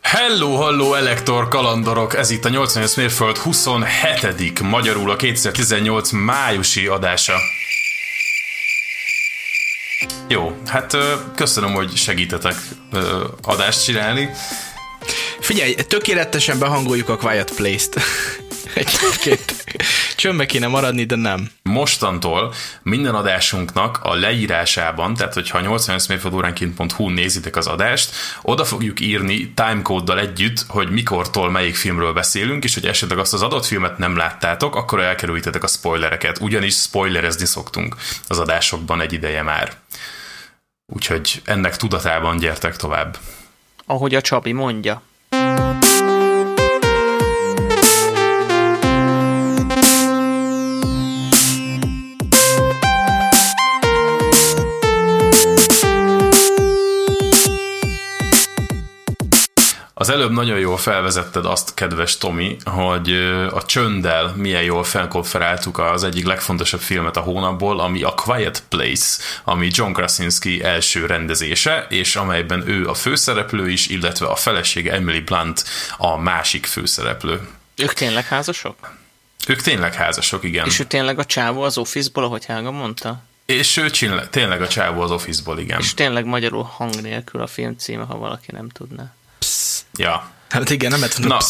Hello, Elektor kalandorok! Ez itt a 88 mérföld 27. magyarul a 2018 májusi adása. Jó, hát köszönöm, hogy segítetek adást csinálni. Figyelj, tökéletesen behangoljuk a Quiet Place-t. Egyébként csöndbe kéne maradni, de nem. Mostantól minden adásunknak a leírásában, tehát hogyha 88mérföldóránként.hu nézitek az adást, oda fogjuk írni timecode-dal együtt, hogy mikortól melyik filmről beszélünk, és hogy esetleg azt az adott filmet nem láttátok, akkor elkerülítetek a spoilereket, ugyanis spoilerezni szoktunk az adásokban egy ideje már. Úgyhogy ennek tudatában gyertek tovább. Ahogy a Csabi mondja. Az előbb nagyon jól felvezetted azt, kedves Tomi, hogy a csönddel milyen jól felkonferáltuk az egyik legfontosabb filmet a hónapból, ami a Quiet Place, ami John Krasinski első rendezése, és amelyben ő a főszereplő is, illetve a felesége Emily Blunt a másik főszereplő. Ők tényleg házasok? Ők tényleg házasok, igen. És ő tényleg a csávó az Office-ból, ahogy Helga mondta? És ő tényleg a csávó az Office-ból, igen. És tényleg magyarul hang nélkül a film címe, ha valaki nem tudná. Ja. Hát igen, nem lehet mondani.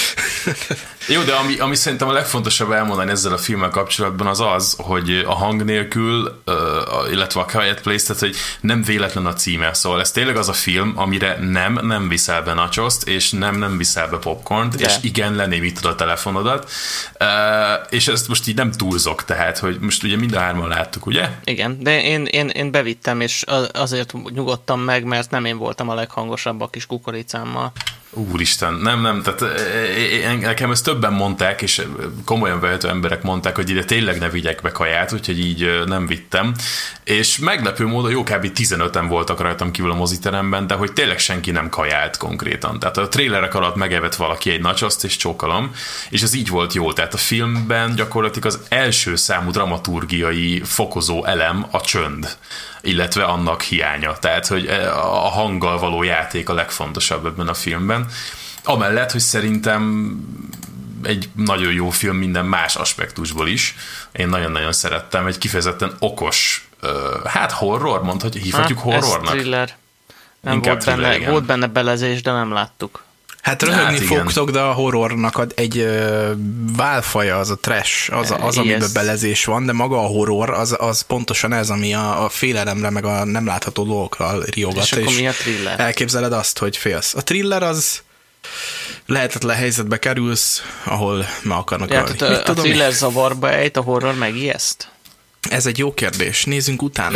Jó, de ami szerintem a legfontosabb elmondani ezzel a filmmel kapcsolatban az, hogy a hang nélkül, illetve a Quiet Place, tehát hogy nem véletlen a címe. Szóval ez tényleg az a film, amire nem viszel be nachoszt, és nem viszel be popcornt, és igen, lenémítod a telefonodat. És ezt most így nem túlzok, tehát, hogy most ugye mind a hárman láttuk, ugye? Igen, de én bevittem, és azért nyugodtam meg, mert nem én voltam a leghangosabb a kis kukoricámmal. Úristen, nem, tehát nekem ezt többen mondták, és komolyan vehető emberek mondták, hogy ide tényleg ne vigyek be kaját, úgyhogy így nem vittem. És meglepő módon jó kb. 15-en voltak rajtam kívül a moziteremben, de hogy tényleg senki nem kajált konkrétan. Tehát a trélerek alatt megevett valaki egy nachoszt és csókolom, és ez így volt jó. Tehát a filmben gyakorlatilag az első számú dramaturgiai fokozó elem a csönd, illetve annak hiánya. Tehát, hogy a hanggal való játék a legfontosabb ebben a filmben. Amellett, hogy szerintem egy nagyon jó film minden más aspektusból is. Én nagyon-nagyon szerettem. Egy kifejezetten okos, horror, hívhatjuk horrornak? Ez thriller. Nem volt benne belezés, de nem láttuk. Hát röhögni fogtok, de a horrornak egy válfaja, az a trash, az amiben belezés van, de maga a horror, az pontosan ez, ami a félelemre, meg a nem látható dolgokra riogat. És akkor mi a thriller? Elképzeled azt, hogy félsz. A thriller az lehetetlen helyzetbe kerülsz, ahol meg akarnak ölni. A thriller zavarba ejt, a horror megijeszt? Ez egy jó kérdés. Nézzünk utána.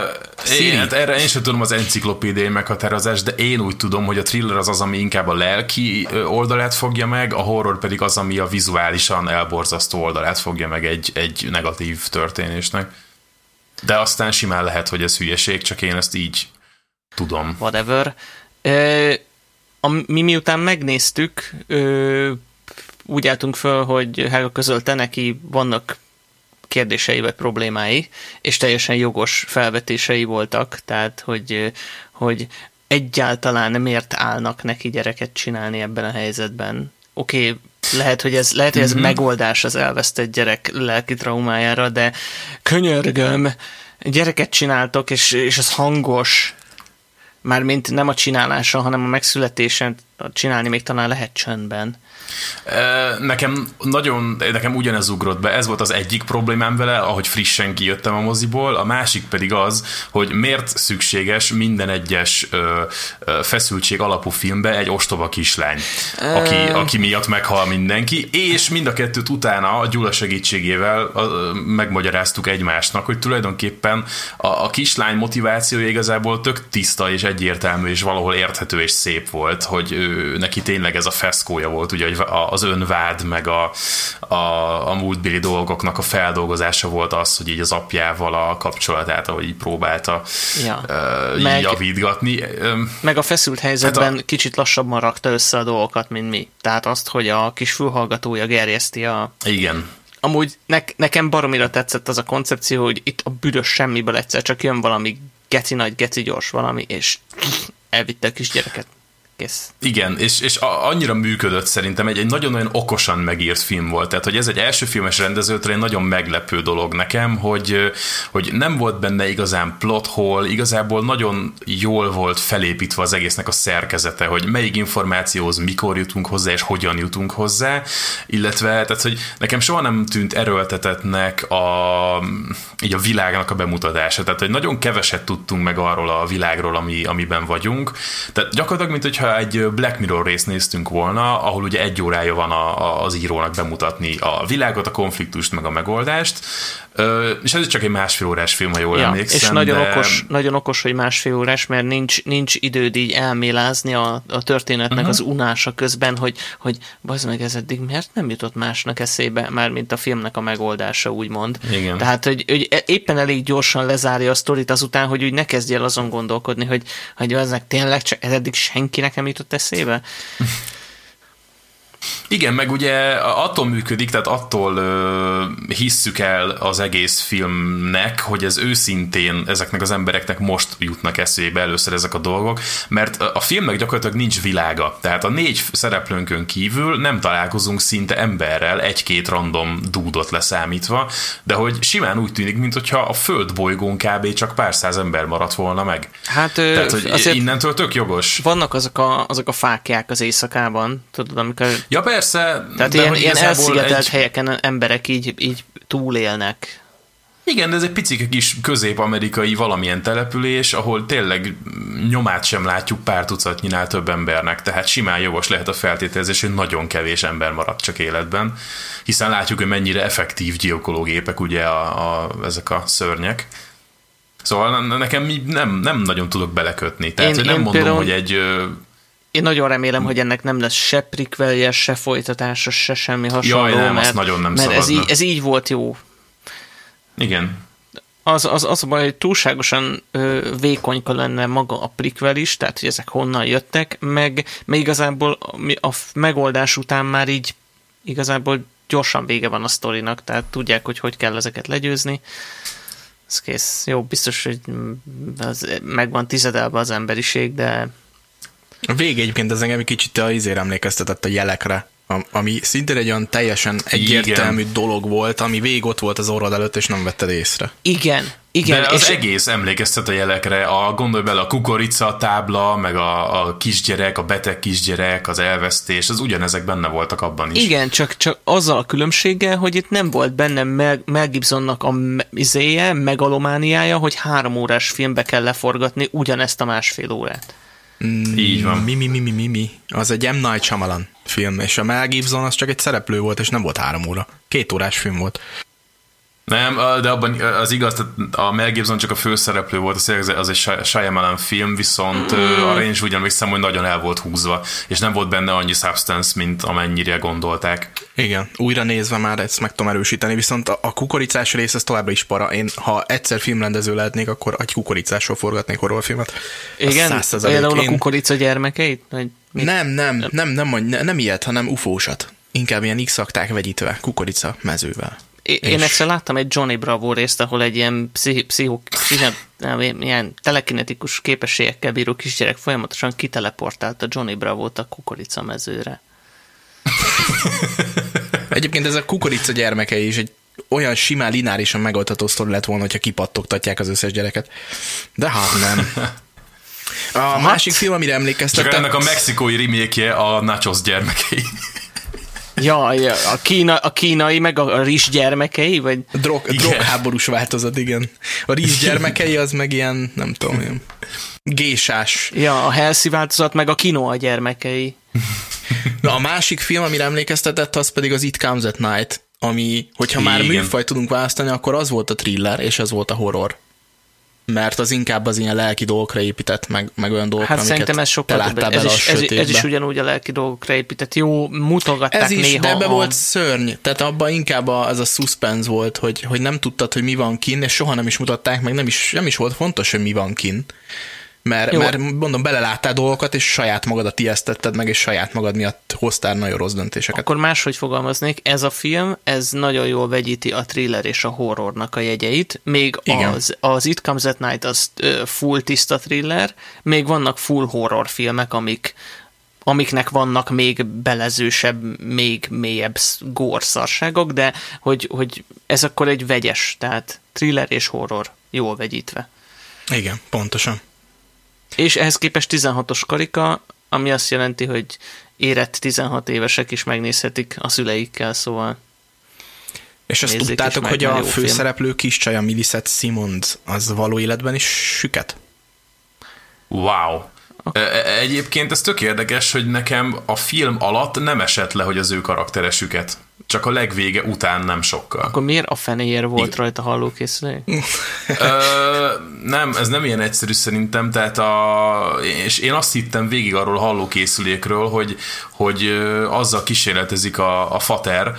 Erre én sem tudom az enciklopédiai meghatározást, de én úgy tudom, hogy a thriller az, ami inkább a lelki oldalát fogja meg, a horror pedig az, ami a vizuálisan elborzasztó oldalát fogja meg egy negatív történésnek. De aztán simán lehet, hogy ez hülyeség, csak én ezt így tudom. Whatever. Mi miután megnéztük, úgy álltunk föl, hogy Helga közölte neki, vannak kérdései vagy problémái, és teljesen jogos felvetései voltak, tehát, hogy egyáltalán miért állnak neki gyereket csinálni ebben a helyzetben. Oké, lehet, hogy ez megoldás az elvesztett gyerek lelki traumájára, de könyörgöm, gyereket csináltok, és az hangos, mármint nem a csinálása, hanem a megszületésen csinálni még talán lehet csöndben. Nekem ugyanez ugrott be, ez volt az egyik problémám vele, ahogy frissen kijöttem a moziból, a másik pedig az, hogy miért szükséges minden egyes feszültség alapú filmbe egy ostoba kislány, aki miatt meghal mindenki, és mind a kettőt utána a Gyula segítségével megmagyaráztuk egymásnak, hogy tulajdonképpen a kislány motivációja igazából tök tiszta és egyértelmű, és valahol érthető és szép volt, hogy neki tényleg ez a feszkója volt, ugye, hogy az önvád, meg a múltbéli dolgoknak a feldolgozása volt az, hogy így az apjával a kapcsolatát, ahogy így próbálta javítgatni. Meg a feszült helyzetben kicsit lassabban rakta össze a dolgokat, mint mi. Tehát azt, hogy a kis fülhallgatója gerjeszti a... Igen. Amúgy nekem baromira tetszett az a koncepció, hogy itt a büdös semmiből egyszer csak jön valami geci nagy, geci gyors valami, és elvitte a kisgyereket. Kész. Igen, és annyira működött szerintem, egy nagyon-nagyon okosan megírt film volt. Tehát, hogy ez egy első filmes rendezőtől egy nagyon meglepő dolog nekem, hogy nem volt benne igazán plot hole, igazából nagyon jól volt felépítve az egésznek a szerkezete, hogy melyik információhoz mikor jutunk hozzá, és hogyan jutunk hozzá, illetve, tehát, hogy nekem soha nem tűnt erőltetetnek így a világnak a bemutatása. Tehát, hogy nagyon keveset tudtunk meg arról a világról, amiben vagyunk. Tehát gyakorlatilag, mint hogyha egy Black Mirror részt néztünk volna, ahol ugye 1 órája van az írónak bemutatni a világot, a konfliktust, meg a megoldást. És ez csak egy 1,5 órás film, ha jól emlékszem. És nagyon okos, hogy 1,5 órás, mert nincs időd így elmélázni a történetnek az unása közben, hogy bazd meg, ez eddig miért nem jutott másnak eszébe, már mint a filmnek a megoldása, úgymond. Igen. Tehát, hogy éppen elég gyorsan lezárja a sztorit azután, hogy úgy ne kezdj el azon gondolkodni, hogy aznak tényleg csak eddig senkinek nem jutott eszébe. Igen, meg ugye attól működik, tehát attól hisszük el az egész filmnek, hogy ez őszintén ezeknek az embereknek most jutnak eszébe először ezek a dolgok, mert a filmnek gyakorlatilag nincs világa. Tehát a 4 szereplőnkön kívül nem találkozunk szinte emberrel, 1-2 random dúdot leszámítva, de hogy simán úgy tűnik, mintha a földbolygón kb. Csak pár száz ember maradt volna meg. Hát, tehát, hogy innentől tök jogos. Vannak azok a fáklyák az éjszakában, tudod, amikor... Ja, persze. Tehát ilyen elszigetelt helyeken emberek így túlélnek. Igen, de ez egy picike kis közép-amerikai valamilyen település, ahol tényleg nyomát sem látjuk pár tucatnyinál több embernek, tehát simán jogos lehet a feltételezés, hogy nagyon kevés ember maradt csak életben, hiszen látjuk, hogy mennyire effektív gyilkológépek ugye ezek a szörnyek. Szóval nekem nem nagyon tudok belekötni. Tehát nem mondom, például... hogy egy... Én nagyon remélem, hogy ennek nem lesz se prequelje, se folytatása, se semmi hasonló. Jaj, nem, azt nagyon nem szabadna. Ez így volt jó. Igen. Az a baj, hogy túlságosan vékonyka lenne maga a prequel is, tehát hogy ezek honnan jöttek, meg igazából a megoldás után már így igazából gyorsan vége van a sztorinak, tehát tudják, hogy kell ezeket legyőzni. Ez kész. Jó, biztos, hogy megvan tizedelve az emberiség, de... A vége egyébként ez engem kicsit az emlékeztetett a jelekre, ami szintén egy olyan teljesen egyértelmű dolog volt, ami végig ott volt az orrod előtt, és nem vetted észre. Igen. De az egész emlékeztet a jelekre, gondolj bele, a kukorica tábla, meg a kisgyerek, a beteg kisgyerek, az elvesztés, az ugyanezek benne voltak abban is. Igen, csak azzal a különbséggel, hogy itt nem volt benne Mel Gibsonnak a megalomániája, hogy 3 órás filmbe kell leforgatni ugyanezt a 1,5 órát. Így van. Mi. Az egy M. Night Shyamalan film, és a Mel Gibson az csak egy szereplő volt, és nem volt 3 óra. 2 órás film volt. Nem, de abban az igaz, a Mel Gibson csak a főszereplő volt, az egy Shyamalan film, viszont arra én is ugyan visszam, hogy nagyon el volt húzva, és nem volt benne annyi substance, mint amennyire gondolták. Igen, újra nézve már ezt meg tudom erősíteni, viszont a kukoricás rész az továbbra is para. Én, ha egyszer filmrendező lehetnék, akkor egy kukoricásról forgatnék horrorfilmet. Igen? Például a kukorica gyermekeit? Nem ilyet, hanem ufósat. Inkább ilyen X-akták vegyítve, kukorica mezővel. Én egyszer láttam egy Johnny Bravo részt, ahol egy ilyen ilyen telekinetikus képességekkel bíró kisgyerek folyamatosan kiteleportált a Johnny Bravo-t a kukorica mezőre. Egyébként ez a kukorica gyermekei is egy olyan simán lineárisan megoldható sztori lett volna, hogyha kipattogtatják az összes gyereket. De hát nem. A másik film, amire emlékeztettem... Csak ennek a mexikói remake-je a Nachos gyermekei. Ja, a kínai, meg a rizs gyermekei, vagy... Drogháborús változat, igen. A rizs gyermekei az meg ilyen, nem tudom, ilyen gésás. Ja, a healthy változat, meg a quinoa gyermekei. Na, a másik film, amire emlékeztetett, az pedig az It Comes at Night, ami, hogyha már műfajt tudunk választani, akkor az volt a thriller, és az volt a horror. Mert az inkább az ilyen lelki dolgokra épített, meg olyan dolgokra, hát szerintem ez sokkal több. Ez is ugyanúgy a lelki dolgokra épített. Jó, mutogatták ez is, néha. De ebbe volt szörny. Tehát abban inkább az a suspense volt, hogy nem tudtad, hogy mi van kinn, és soha nem is mutatták, meg nem is volt fontos, hogy mi van kinn. Mert mondom, beleláttál dolgokat, és saját magadat ijesztetted meg, és saját magad miatt hoztál nagyon rossz döntéseket. Akkor máshogy fogalmaznék, ez a film, ez nagyon jól vegyíti a thriller és a horrornak a jegyeit, még az It Comes at Night az full tiszta thriller, még vannak full horror filmek, amik amiknek vannak még belezősebb, még mélyebb górszarságok, de hogy ez akkor egy vegyes, tehát thriller és horror jól vegyítve. Igen, pontosan. És ehhez képest 16-os karika, ami azt jelenti, hogy érett 16 évesek is megnézhetik a szüleikkel, szóval és azt tudtátok, hogy a főszereplő kis csaj, a Millicent Simmonds, az való életben is süket? Wow. Egyébként ez tök érdekes, hogy nekem a film alatt nem esett le, hogy az ő karaktere süket. Csak a legvége után nem sokkal. Akkor miért a fenéért volt rajta hallókészülék? Nem, ez nem ilyen egyszerű szerintem, tehát és én azt hittem végig arról a hallókészülékről, hogy azzal kísérletezik a fater,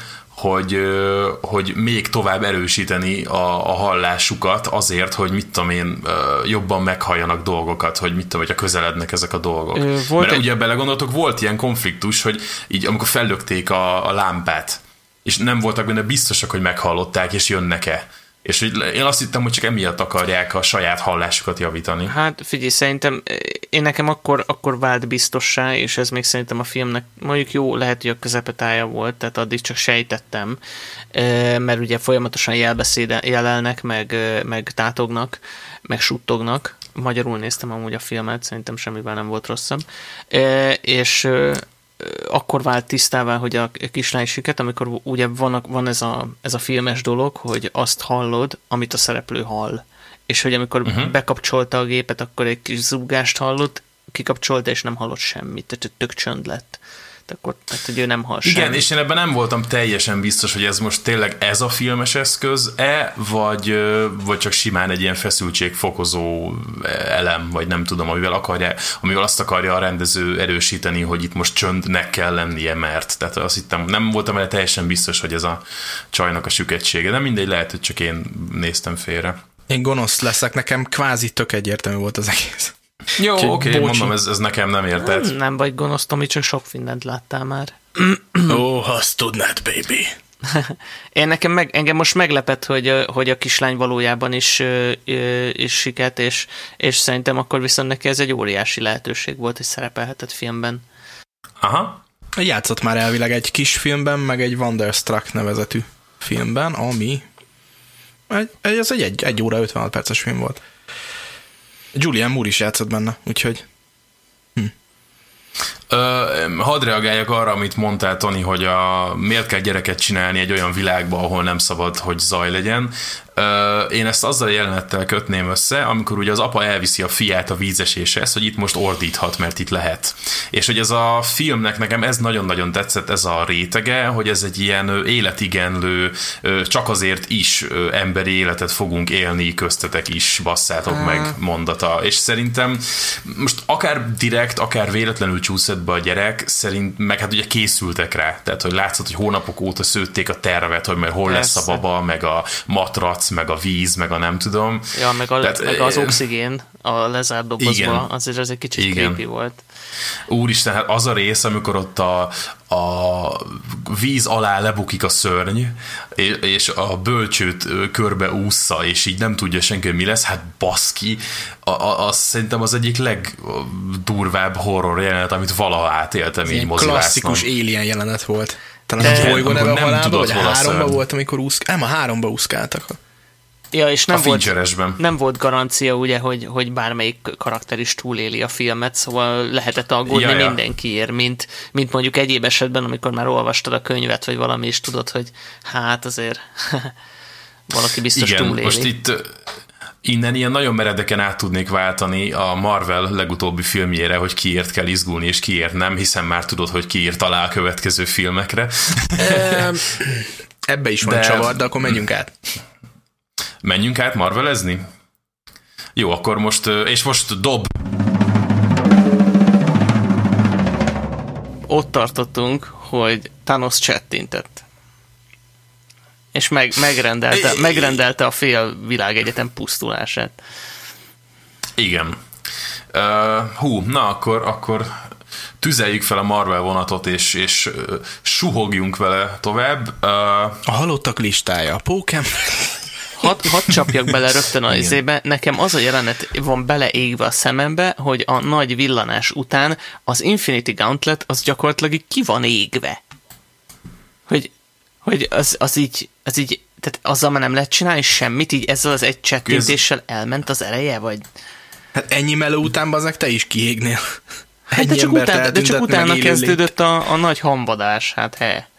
hogy még tovább erősíteni a hallásukat azért, hogy mit tudom én, jobban meghalljanak dolgokat, hogy mit tudom, hogyha közelednek ezek a dolgok. Mert ugye belegondoltok, volt ilyen konfliktus, hogy így amikor fellökték a lámpát, és nem voltak benne biztosak, hogy meghallották, és jönnek-e. És én azt hittem, hogy csak emiatt akarják a saját hallásukat javítani. Hát figyelj, szerintem nekem akkor vált biztossá, és ez még szerintem a filmnek mondjuk jó, lehet, hogy a közepetája volt, tehát addig csak sejtettem, mert ugye folyamatosan jelelnek, meg tátognak, meg suttognak. Magyarul néztem amúgy a filmet, szerintem semmivel nem volt rosszabb. És akkor vált tisztává, hogy a kislány süket, amikor ugye van ez a filmes dolog, hogy azt hallod, amit a szereplő hall. És hogy amikor bekapcsolta a gépet, akkor egy kis zúgást hallott, kikapcsolta, és nem hallott semmit, tehát tök csönd lett. Tehát, hogy ő nem hall semmit. Igen, és én ebben nem voltam teljesen biztos, hogy ez most tényleg ez a filmes eszköz-e, vagy csak simán egy ilyen feszültségfokozó elem, vagy nem tudom, amivel azt akarja a rendező erősíteni, hogy itt most csöndnek kell lennie, mert. Tehát azt hittem, nem voltam vele teljesen biztos, hogy ez a csajnak a süketsége, de mindegy, lehet, hogy csak én néztem félre. Én gonosz leszek, nekem kvázi tök egyértelmű volt az egész. Jó, oké, mondom, ez nekem nem érted. Nem vagy gonosz, Tomi, csak sok mindent láttál már. Azt tudnád, baby. Engem most meglepett, hogy a kislány valójában is siket, és szerintem akkor viszont neki ez egy óriási lehetőség volt, hogy szerepelhetett filmben. Aha. Játszott már elvileg egy kis filmben, meg egy Wonderstruck nevezetű filmben, ami ez egy 1 óra 56 perces film volt. Julianne Moore is játszott benne, úgyhogy... Hadd reagáljak arra, amit mondtál, Toni, hogy miért kell gyereket csinálni egy olyan világba, ahol nem szabad, hogy zaj legyen. Én ezt azzal a jelenettel kötném össze, amikor ugye az apa elviszi a fiát a vízeséshez, hogy itt most ordíthat, mert itt lehet. És hogy ez a filmnek nekem ez nagyon-nagyon tetszett, ez a rétege, hogy ez egy ilyen életigenlő, csak azért is emberi életet fogunk élni, köztetek is, basszátok meg mondata. És szerintem most akár direkt, akár véletlenül csúszott be a gyerek, meg hát ugye készültek rá. Tehát, hogy látszott, hogy hónapok óta szőtték a tervet, hogy majd hol lesz a baba, meg a matrac, meg a víz, meg a nem tudom. Ja, meg az oxigén a lezárt dobozba, azért ez egy kicsit creepy volt. Úristen, hát az a rész, amikor ott a víz alá lebukik a szörny, és a bölcsőt körbe ússza, és így nem tudja senki, hogy mi lesz, hát baszki, az szerintem az egyik legdurvább horror jelenet, amit valaha átéltem így mozivásznom. Klasszikus Alien jelenet volt. Talán a bolygó neve a halálba, vagy a 3-ba volt, amikor a 3-ba úszkáltak. Ja, és nem volt garancia, ugye, hogy bármelyik karakter is túléli a filmet, szóval lehetett aggódni mindenkiért, mint mondjuk egyéb esetben, amikor már olvastad a könyvet, vagy valami, és tudod, hogy hát azért valaki biztos túléli. Most itt innen ilyen nagyon meredeken át tudnék váltani a Marvel legutóbbi filmjére, hogy kiért kell izgulni, és kiért nem, hiszen már tudod, hogy kiért alá a következő filmekre. Ebbe is van csavar, de akkor menjünk át. Menjünk át marvelezni? Jó, akkor most dob. Ott tartottunk, hogy Thanos csettintett. És megrendelte a fél világegyetem pusztulását. Igen. Na akkor tüzeljük fel a Marvel vonatot, és suhogjunk vele tovább. A halottak listája, a Pokémon... hadd csapjak bele rögtön a izébe. Nekem az a jelenet van beleégve a szemembe, hogy a nagy villanás után az Infinity Gauntlet az gyakorlatilag így ki van égve. Hogy az így, tehát azzal már nem lehet csinálni semmit, így ezzel az egy csettintéssel elment az ereje, vagy... Hát ennyi meló után bazeg te is kiégnél. Hát de csak utána kezdődött a nagy hamvadás, hát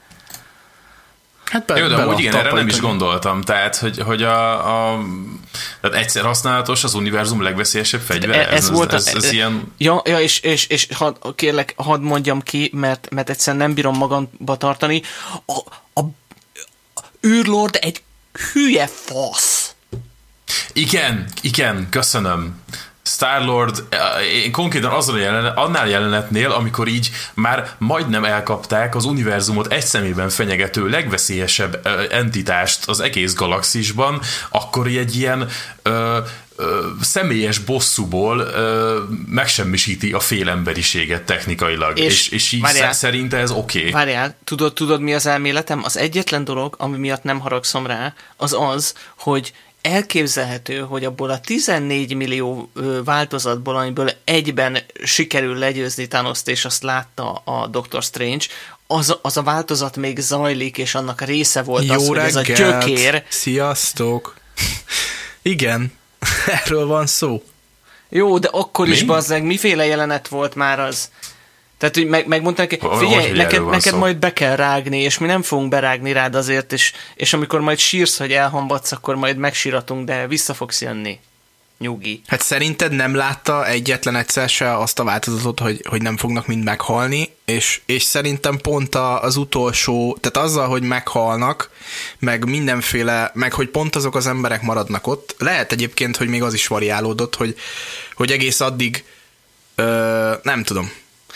Hát jó, de amúgy igen, erre nem is gondoltam. Tehát, hogy tehát egyszer használatos az univerzum legveszélyesebb fegyvere. Ez ilyen... Ja, és kérlek, hadd mondjam ki, mert egyszerűen nem bírom magamba tartani. A űrlord egy hülye fasz. Igen, köszönöm. Star-Lord, én konkrétan annál jelenetnél, amikor így már majdnem elkapták az univerzumot egy szemében fenyegető legveszélyesebb entitást az egész galaxisban, akkor egy ilyen személyes bosszúból megsemmisíti a félemberiséget technikailag. És így szerinte ez oké. Várjál, tudod mi az elméletem? Az egyetlen dolog, ami miatt nem haragszom rá, az, hogy elképzelhető, hogy abból a 14 millió változatból, amiből egyben sikerül legyőzni Thanost, és azt látta a Doctor Strange, az a változat még zajlik, és annak része volt jó az, hogy ez a gyökér. Sziasztok! Igen, erről van szó. Jó, de akkor is bazzeg, miféle jelenet volt már az? Tehát, hogy megmondták, figyelj, neked majd be kell rágni, és mi nem fogunk berágni rád azért, és amikor majd sírsz, hogy elhamvadsz, akkor majd megsíratunk, de vissza fogsz jönni. Nyugi. Hát szerinted nem látta egyetlen egyszer se azt a változatot, hogy nem fognak mind meghalni, és szerintem pont az utolsó, tehát azzal, hogy meghalnak, meg mindenféle, meg hogy pont azok az emberek maradnak ott, lehet egyébként, hogy még az is variálódott, hogy egész addig nem tudom.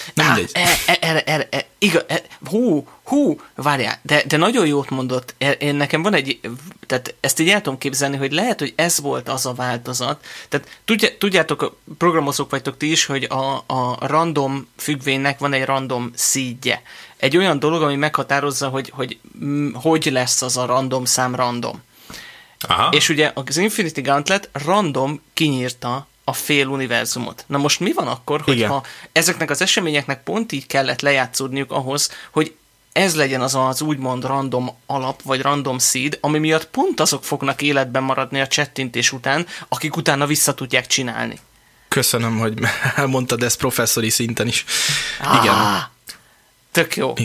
Várjál, de nagyon jót mondott. Nekem van tehát ezt így el tudom képzelni, hogy lehet, hogy ez volt az a változat. Tehát tudjátok, programozók vagytok ti is, hogy a random függvénynek van egy random seedje. Egy olyan dolog, ami meghatározza, hogy lesz az a random szám random. Aha. És ugye az Infinity Gauntlet random kinyírta a fél univerzumot. Na most mi van akkor, hogyha ezeknek az eseményeknek pont így kellett lejátszódniuk ahhoz, hogy ez legyen az úgymond random alap, vagy random seed, ami miatt pont azok fognak életben maradni a csettintés után, akik utána vissza tudják csinálni. Köszönöm, hogy elmondtad ezt professzori szinten is. Igen. Tök jó.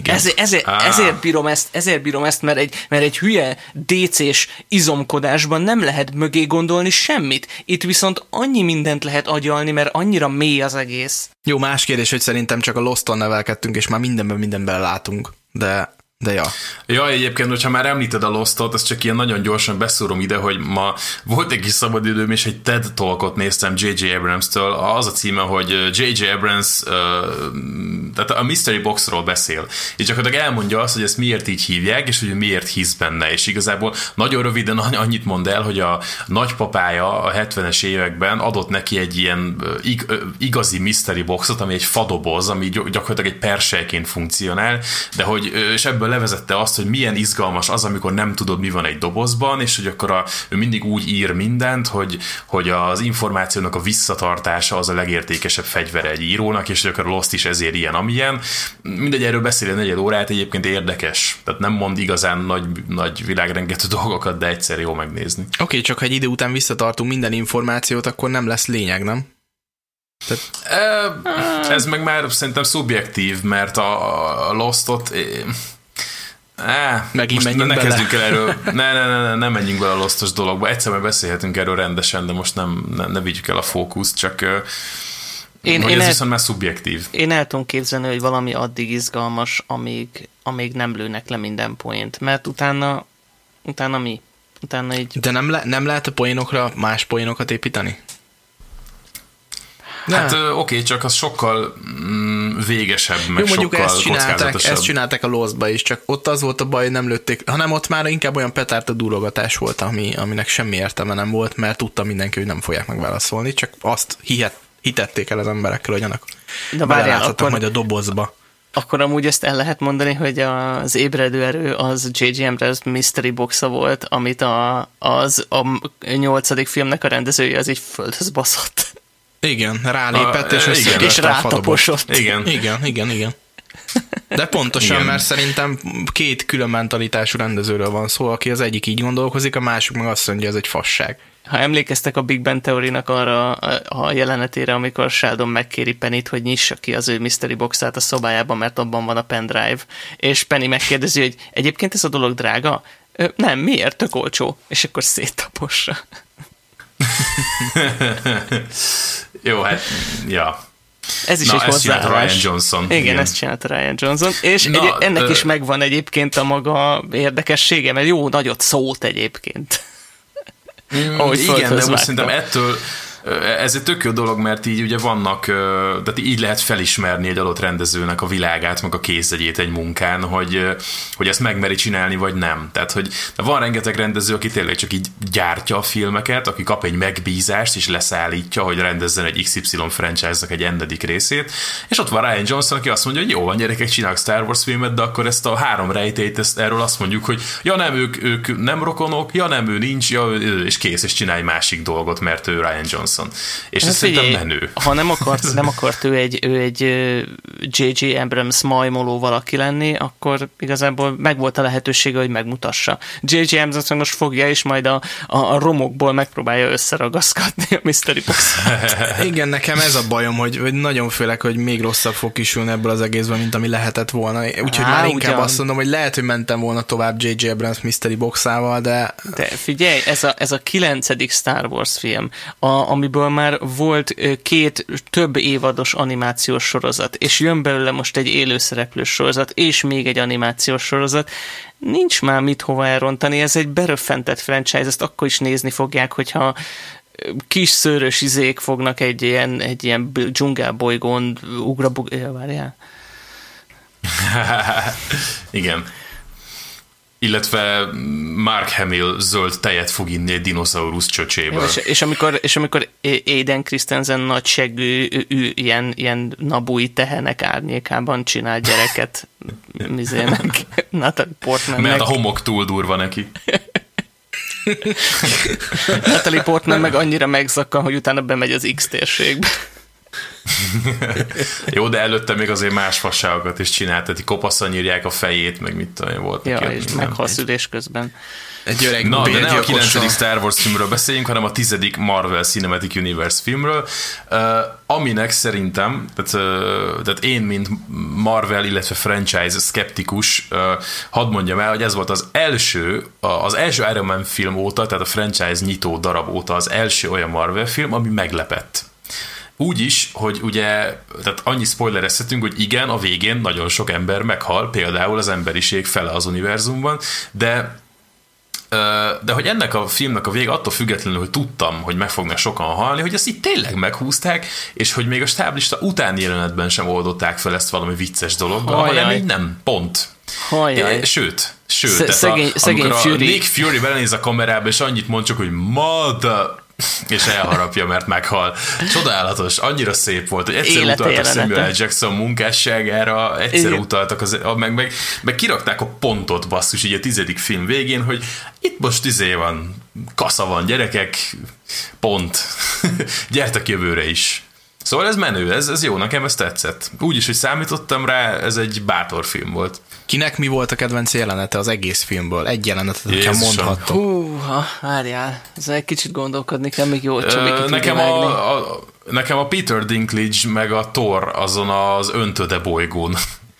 Ezért bírom ezt, mert egy hülye DC-s izomkodásban nem lehet mögé gondolni semmit. Itt viszont annyi mindent lehet agyalni, mert annyira mély az egész. Jó, más kérdés, hogy szerintem csak a Lost-on nevelkedtünk, és már mindenben látunk, de ja. Ja, egyébként, hogyha már említed a Lost-ot, azt csak ilyen nagyon gyorsan beszúrom ide, hogy ma volt egy kis szabadidőm, és egy TED Talkot néztem J.J. Abrams-től. Az a címe, hogy J.J. Abrams tehát a Mystery Boxról beszél. És gyakorlatilag elmondja azt, hogy ezt miért így hívják, és hogy miért hisz benne. És igazából nagyon röviden annyit mond el, hogy a nagypapája a 70-es években adott neki egy ilyen igazi Mystery Boxot, ami egy fadoboz, ami gyakorlatilag egy perselyként funkcionál, de hogy és ebből levezette azt, hogy milyen izgalmas az, amikor nem tudod, mi van egy dobozban, és hogy akkor ő mindig úgy ír mindent, hogy az információnak a visszatartása az a legértékesebb fegyvere egy írónak, és hogy akkor a Lost is ezért ilyen, amilyen. Mindegy, erről beszél 4 órát, egyébként érdekes. Tehát nem mond igazán nagy világrengető dolgokat, de egyszer jó megnézni. Oké, csak ha egy idő után visszatartunk minden információt, akkor nem lesz lényeg, nem? Ez meg már szerintem szubjektív, mert a Lost-ot megint most menjünk ne bele. kezdjünk el erről. Ne menjünk bele a Lost-os dologba. Egyszer már beszélhetünk erről rendesen, de most ne vigyük el a fókuszt, csak ez viszont már szubjektív. Én el tudom képzelni, hogy valami addig izgalmas, amíg nem lőnek le minden poént, mert utána mi? Utána így... De nem lehet a poénokra más poénokat építeni? Hát oké, csak az sokkal végesebb, meg jó, mondjuk sokkal kockázatosabb. Ezt csinálták a Lost-ba is, csak ott az volt a baj, hogy nem lőtték, hanem ott már inkább olyan petárta durogatás volt, aminek semmi értelme nem volt, mert tudta mindenki, hogy nem fogják megválaszolni, csak azt hitették el az emberekkel, hogy annak beleláthattak majd a dobozba. Akkor amúgy ezt el lehet mondani, hogy az ébredő erő az J.J. Abrams mystery boxa volt, amit a 8. filmnek a rendezője az így földhöz baszott. Igen, rálépett és rátaposott. Igen. De pontosan, igen. Mert szerintem 2 külön mentalitású rendezőről van szó, aki az egyik így gondolkozik, a másik meg azt mondja, ez egy fasság. Ha emlékeztek a Big Bang Theory-nak arra a jelenetére, amikor Sheldon megkéri Pennyt, hogy nyissa ki az ő mystery boxát a szobájában, mert abban van a pendrive, és Penny megkérdezi, hogy egyébként ez a dolog drága? Nem, miért? Tök olcsó. És akkor széttapossa. Jó, hát, ja. Ez is egy hozzáállás. Ryan Johnson. Igen, ezt csinálta Ryan Johnson. És ennek is megvan egyébként a maga érdekessége, mert jó nagyot szólt egyébként. Igen, de most szerintem ettől ez egy tök jó dolog, mert így ugye vannak, tehát így lehet felismerni egy adott rendezőnek a világát, meg a kézjegyét egy munkán, hogy ezt megmeri csinálni, vagy nem. Tehát, hogy van rengeteg rendező, aki tényleg csak így gyártja a filmeket, aki kap egy megbízást, és leszállítja, hogy rendezzen egy XY franchise-nak egy ennedik részét, és ott van Ryan Johnson, aki azt mondja, hogy jó van, gyerekek, csinálok Star Wars filmet, de akkor ezt a 3 rejtélyt, erről azt mondjuk, hogy ja nem, ők nem rokonok, ja nem, ő nincs, ja, és kész, és csinálj másik dolgot, mert ő Ryan Johnson. És ez szerintem menő. Ha nem akart ő egy J.J. Abrams majmoló valaki lenni, akkor igazából megvolt a lehetősége, hogy megmutassa. J.J. Abrams most fogja, és majd a romokból megpróbálja összeragaszkodni a mystery boxát. Igen, nekem ez a bajom, hogy nagyon félek, hogy még rosszabb fog kisülni ebből az egészben, mint ami lehetett volna. Úgyhogy már inkább azt mondom, hogy lehet, hogy mentem volna tovább J.J. Abrams mystery boxával, de figyelj, ez a 9. Star Wars film, amiből már volt 2 több évados animációs sorozat, és jön belőle most egy élőszereplős sorozat, és még egy animációs sorozat. Nincs már mit hova elrontani, ez egy beröffentett franchise, ezt akkor is nézni fogják, hogyha kis szőrös izék fognak egy ilyen dzsungelbolygón várjál? Igen. Illetve Mark Hamill zöld tejet fog inni egy dinoszaurusz csöcséből. És amikor Aiden Christensen nagy seggű, ilyen nabúi tehenek árnyékában csinál gyereket mizének, Natalie Portman. Mert a homok túl durva neki. Natalie Portman meg annyira megzakkan, hogy utána bemegy az X térségbe. Jó, de előtte még azért más fasságokat is csinált, tehát kopaszon nyírják a fejét, meg mit tudom, volt neki. Ja, és meghal szülés közben. Egy öreg de ne a 9. Star Wars filmről beszéljünk, hanem a 10. Marvel Cinematic Universe filmről, aminek szerintem, tehát én, mint Marvel, illetve franchise szkeptikus, hadd mondjam el, hogy ez volt az első Iron Man film óta, tehát a franchise nyitó darab óta az első olyan Marvel film, ami meglepett. Úgy is, hogy ugye, tehát annyi spoilerezhetünk, hogy igen, a végén nagyon sok ember meghal, például az emberiség fele az univerzumban, de hogy ennek a filmnek a vége attól függetlenül, hogy tudtam, hogy meg fognak sokan halni, hogy ezt így tényleg meghúzták, és hogy még a stáblista utáni jelenetben sem oldották fel ezt valami vicces dologgal, hanem így nem, pont. Sőt, szegény amikor Fury. Nick Fury belenéz a kamerába, és annyit mond csak, hogy és elharapja, mert meghal. Csodálatos, annyira szép volt, hogy egyszer utaltak Samuel Jackson munkásságára, egyszer utaltak, meg kirakták a pontot, basszus, így a 10. film végén, hogy itt most van, kasza van, gyerekek, pont. Gyertek jövőre is. Szóval ez menő, ez jó, nekem ez tetszett. Úgyis, hogy számítottam rá, ez egy bátor film volt. Kinek mi volt a kedvenc jelenete az egész filmből? Egy jelenetet, hogyha mondhattok. Várjál, ezzel egy kicsit gondolkodni kell, még jó csomikit nekem a Peter Dinklage meg a Thor azon az öntöde bolygón.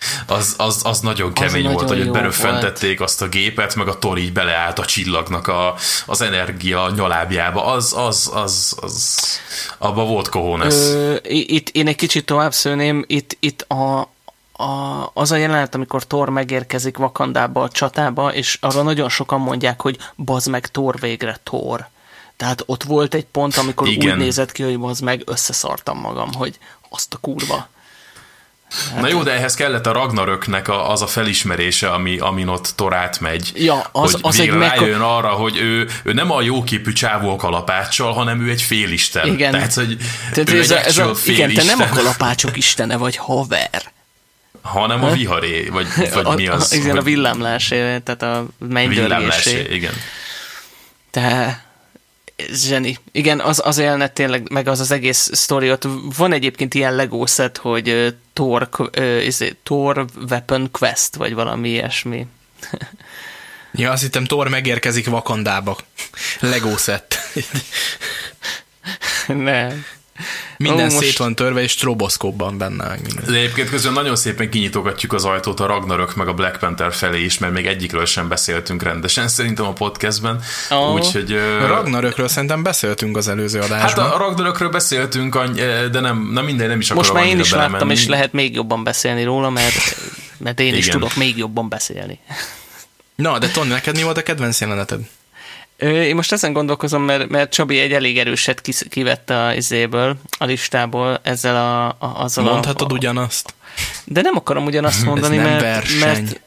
Az nagyon kemény volt, nagyon hogy beröffentették azt a gépet, meg a Thor így beleállt a csillagnak az energia nyalábjába. Az abban volt cojones. Itt én egy kicsit tovább szőném, itt az a jelenet, amikor Thor megérkezik Wakandába a csatába, és arra nagyon sokan mondják, hogy bazd meg Thor végre Thor. Tehát ott volt egy pont, amikor úgy nézett ki, hogy bazd meg összeszartam magam, hogy azt a kurva. Na jó, de ehhez kellett a Ragnaröknek az a felismerése, amin ott Thor átmegy. Ja, az végre rájön arra, hogy ő nem a jóképű csávó kalapáccsal, hanem ő egy félisten. Igen. Tehát, hogy igen, te nem a kalapácsok istene vagy, haver. hanem a viharé, vagy mi az? Igen, a villámlásé, tehát a mennydörgésé. Igen. Tehát zseni. Igen, az jelenet tényleg, meg az egész sztori, ott van egyébként ilyen Lego set, hogy Thor Weapon Quest, vagy valami ilyesmi. Ja, azt hittem Thor megérkezik Wakandába. Lego set. Nem. Minden szét van törve, és stroboszkópban benne. De egyébként közben nagyon szépen kinyitogatjuk az ajtót a Ragnarök meg a Black Panther felé is, mert még egyikről sem beszéltünk rendesen szerintem a podcastben. Úgyhogy... A Ragnarökről szerintem beszéltünk az előző adásban. Hát a Ragnarökről beszéltünk, de nem minden, nem is akarom. Most már én is láttam, és lehet még jobban beszélni róla, mert én is tudok még jobban beszélni. Na, de Tony, neked mi volt a kedvenc jeleneted? Én most ezen gondolkozom, mert Csabi egy elég erőset kivette a listából ezzel azzal mondhatod ugyanazt. De nem akarom ugyanazt mondani, mert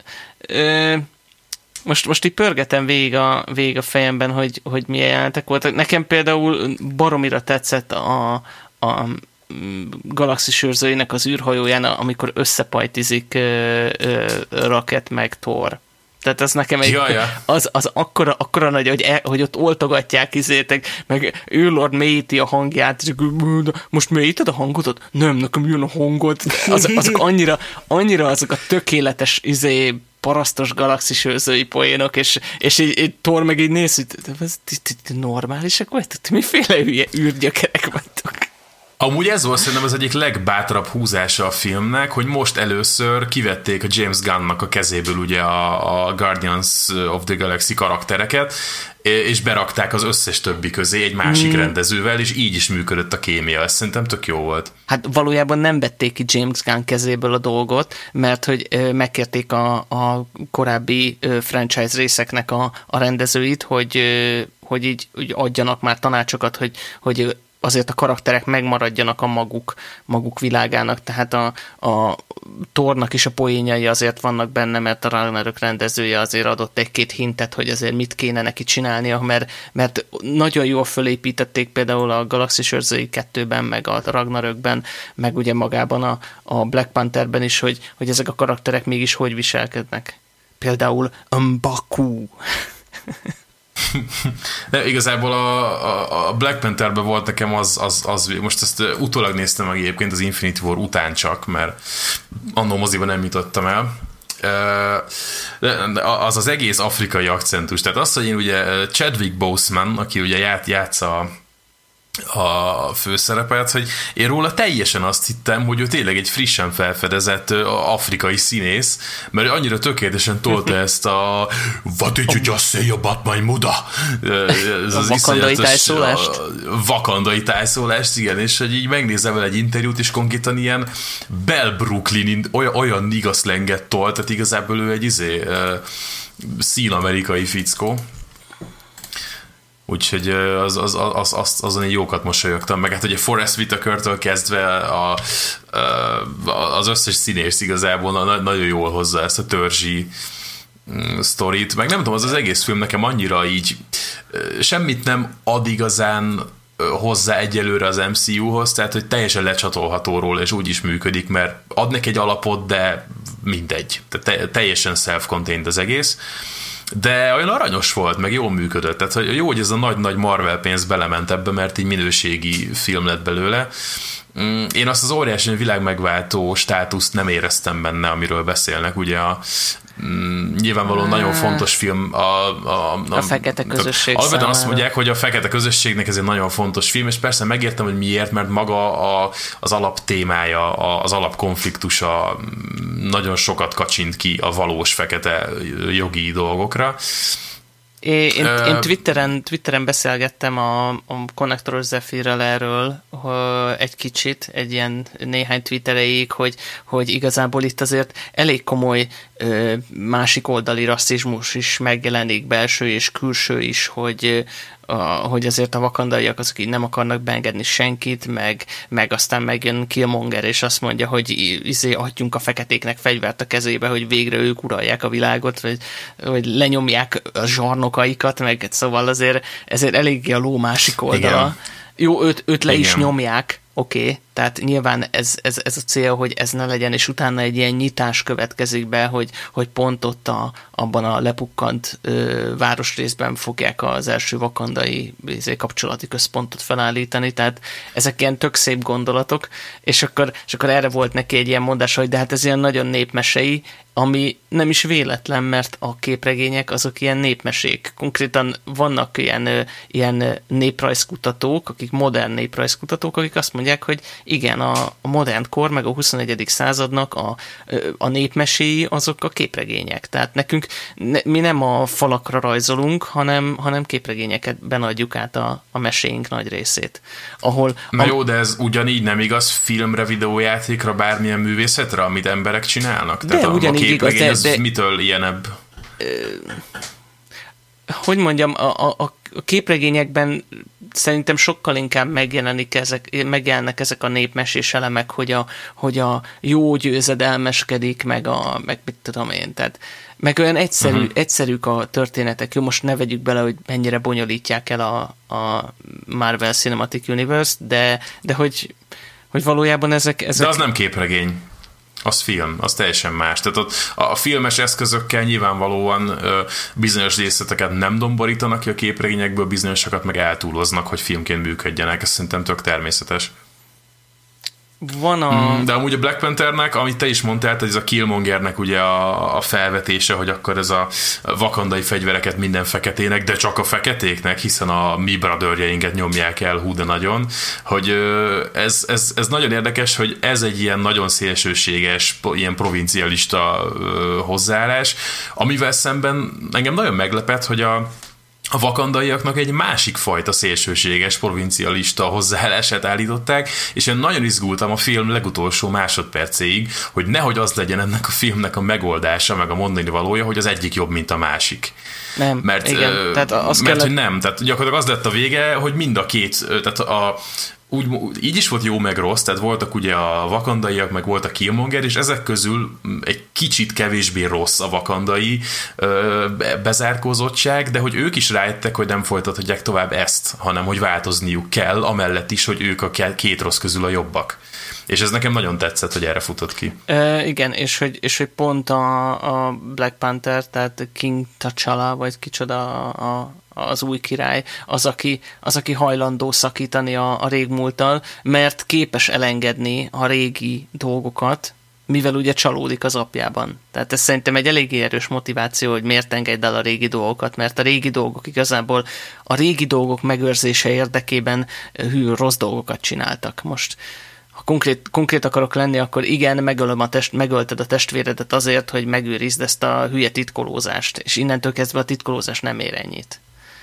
most így pörgetem végig a fejemben, hogy milyen jelentek voltak. Nekem például baromira tetszett a Galaxis őrzőinek az űrhajóján, amikor összepajtizik Rocket meg Thor. Tehát ez nekem az akkora nagy, hogy ott oltogatják meg űrlord mélyíti a hangját, és most mélyíted a hangodat? Nem, nekem jön a hangod. Azok annyira azok a tökéletes parasztos galaxis őrzői poénok, és így Thor meg így néz, hogy ez normálisak vagytok? Miféle hülye űrgyökerek vagytok? Amúgy ez volt szerintem az egyik legbátrabb húzása a filmnek, hogy most először kivették a James Gunnnak a kezéből ugye a Guardians of the Galaxy karaktereket, és berakták az összes többi közé egy másik rendezővel, és így is működött a kémia. Ez szerintem tök jó volt. Hát valójában nem vették ki James Gunn kezéből a dolgot, mert hogy megkérték a korábbi franchise részeknek a rendezőit, hogy így adjanak már tanácsokat, hogy azért a karakterek megmaradjanak a maguk világának, tehát a Thornak is a poénjai azért vannak benne, mert a Ragnarök rendezője azért adott egy-két hintet, hogy azért mit kéne neki csinálnia, mert nagyon jól fölépítették például a Galaxis őrzői 2-ben, meg a Ragnarökben, meg ugye magában a Black Pantherben is, hogy ezek a karakterek mégis hogy viselkednek. Például M'Baku. De igazából a Black Pantherben volt nekem az most ezt utólag néztem meg egyébként az Infinity War után csak, mert annó moziban nem jutottam el. Az egész afrikai akcentus, tehát az, hogy én ugye Chadwick Boseman, aki ugye játsza a főszerepet, hogy én róla teljesen azt hittem, hogy ő tényleg egy frissen felfedezett afrikai színész, mert annyira tökéletesen tolta ezt a What did you just say about my mother? Ez az vakandai tájszólást? Vakandai tájszólást, igen, és hogy így megnézem el egy interjút, és konkrétan ilyen Bell Brooklyn olyan nigaszlenget tolt, tehát igazából ő egy szín-amerikai fickó. Úgyhogy azon így jókat mosolyogtam. Meg hát ugye Forest Whitakertől kezdve az összes színész igazából nagyon jól hozza ezt a törzsi sztorit. Meg nem tudom, az egész film nekem annyira így semmit nem ad igazán hozzá egyelőre az MCU-hoz, tehát hogy teljesen lecsatolható róla, és úgy is működik, mert ad neki egy alapot, de mindegy. Tehát teljesen self-contained az egész. De olyan aranyos volt, meg jól működött. Tehát hogy jó, hogy ez a nagy-nagy Marvel pénz belement ebbe, mert így minőségi film lett belőle. Én azt az óriási világmegváltó státuszt nem éreztem benne, amiről beszélnek. Ugye nyilvánvalóan nagyon fontos film a fekete közösség számára. Azt mondják, hogy a fekete közösségnek ez egy nagyon fontos film, és persze megértem, hogy miért, mert maga az alaptémája, az alapkonfliktusa nagyon sokat kacsint ki a valós fekete jogi dolgokra. Én Twitteren beszélgettem a Konnektoros Zephyr-rel erről egy kicsit, egy ilyen néhány tweet erejéig, hogy igazából itt azért elég komoly másik oldali rasszizmus is megjelenik, belső és külső is, hogy azért a vakandaiak azok így nem akarnak beengedni senkit, meg aztán megjön Killmonger, és azt mondja, hogy adjunk a feketéknek fegyvert a kezébe, hogy végre ők uralják a világot, vagy lenyomják a zsarnokaikat, meg szóval azért ezért eléggé a ló másik oldala. Igen. Jó, őt le is nyomják, oké, Tehát nyilván ez a cél, hogy ez ne legyen, és utána egy ilyen nyitás következik be, hogy pont ott abban a lepukkant városrészben fogják az első wakandai kapcsolati központot felállítani, tehát ezek ilyen tök szép gondolatok, és akkor erre volt neki egy ilyen mondás, hogy de hát ez ilyen nagyon népmesei, ami nem is véletlen, mert a képregények azok ilyen népmesék. Konkrétan vannak ilyen néprajzkutatók, akik modern néprajzkutatók, akik azt mondják, hogy igen, a modern kor, meg a 21. századnak a népmeséi azok a képregények. Tehát nekünk, mi nem a falakra rajzolunk, hanem képregényekben adjuk át a meséink nagy részét. Na jó, de ez ugyanígy nem igaz filmre, videójátékra, bármilyen művészetre, amit emberek csinálnak? De ugyanígy képregény igaz, de mitől ilyenebb? Hogy mondjam, a képregényekben szerintem sokkal inkább megjelennek ezek a népmesés elemek, hogy a jó győzedelmeskedik, meg mit tudom én, tehát meg olyan egyszerűk a történetek. Jó, most ne vegyük bele, hogy mennyire bonyolítják el a Marvel Cinematic Universe, de hogy valójában ezek... De az nem képregény. Az film, az teljesen más. Tehát ott a filmes eszközökkel nyilvánvalóan bizonyos részleteket nem domborítanak ki a képregényekből, bizonyosakat meg eltúloznak, hogy filmként működjenek. Ez szerintem tök természetes. De amúgy a Black Panthernek, amit te is mondtál, ez a Killmongernek ugye a felvetése, hogy akkor ez a wakandai fegyvereket minden feketének, de csak a feketéknek, hiszen a mi brotherjeinket nyomják el hú de nagyon, hogy ez nagyon érdekes, hogy ez egy ilyen nagyon szélsőséges, ilyen provincialista hozzáállás, amivel szemben engem nagyon meglepett, hogy a wakandaiaknak egy másik fajta szélsőséges, provincialista hozzáállását állították, és én nagyon izgultam a film legutolsó másodpercéig, hogy nehogy az legyen ennek a filmnek a megoldása, meg a mondani valója, hogy az egyik jobb, mint a másik. Nem, mert, igen. Tehát hogy nem, tehát gyakorlatilag az lett a vége, hogy mind a két, tehát így is volt jó meg rossz, tehát voltak ugye a wakandaiak, meg volt a Killmonger, és ezek közül egy kicsit kevésbé rossz a wakandai bezárkózottság, de hogy ők is rájöttek, hogy nem folytathatják tovább ezt, hanem hogy változniuk kell, amellett is, hogy ők a két rossz közül a jobbak. És ez nekem nagyon tetszett, hogy erre futott ki. Igen, és hogy pont a Black Panther, tehát King T'Challa, vagy kicsoda az új király, az, aki hajlandó szakítani a régmúlttal, mert képes elengedni a régi dolgokat, mivel ugye csalódik az apjában. Tehát ez szerintem egy eléggé erős motiváció, hogy miért engedd el a régi dolgokat, mert a régi dolgok igazából a régi dolgok megőrzése érdekében rossz dolgokat csináltak. Most ha konkrét akarok lenni, akkor igen, megölted a testvéredet azért, hogy megőrizd ezt a hülye titkolózást, és innentől kezdve a titkolózás nem ér ennyit.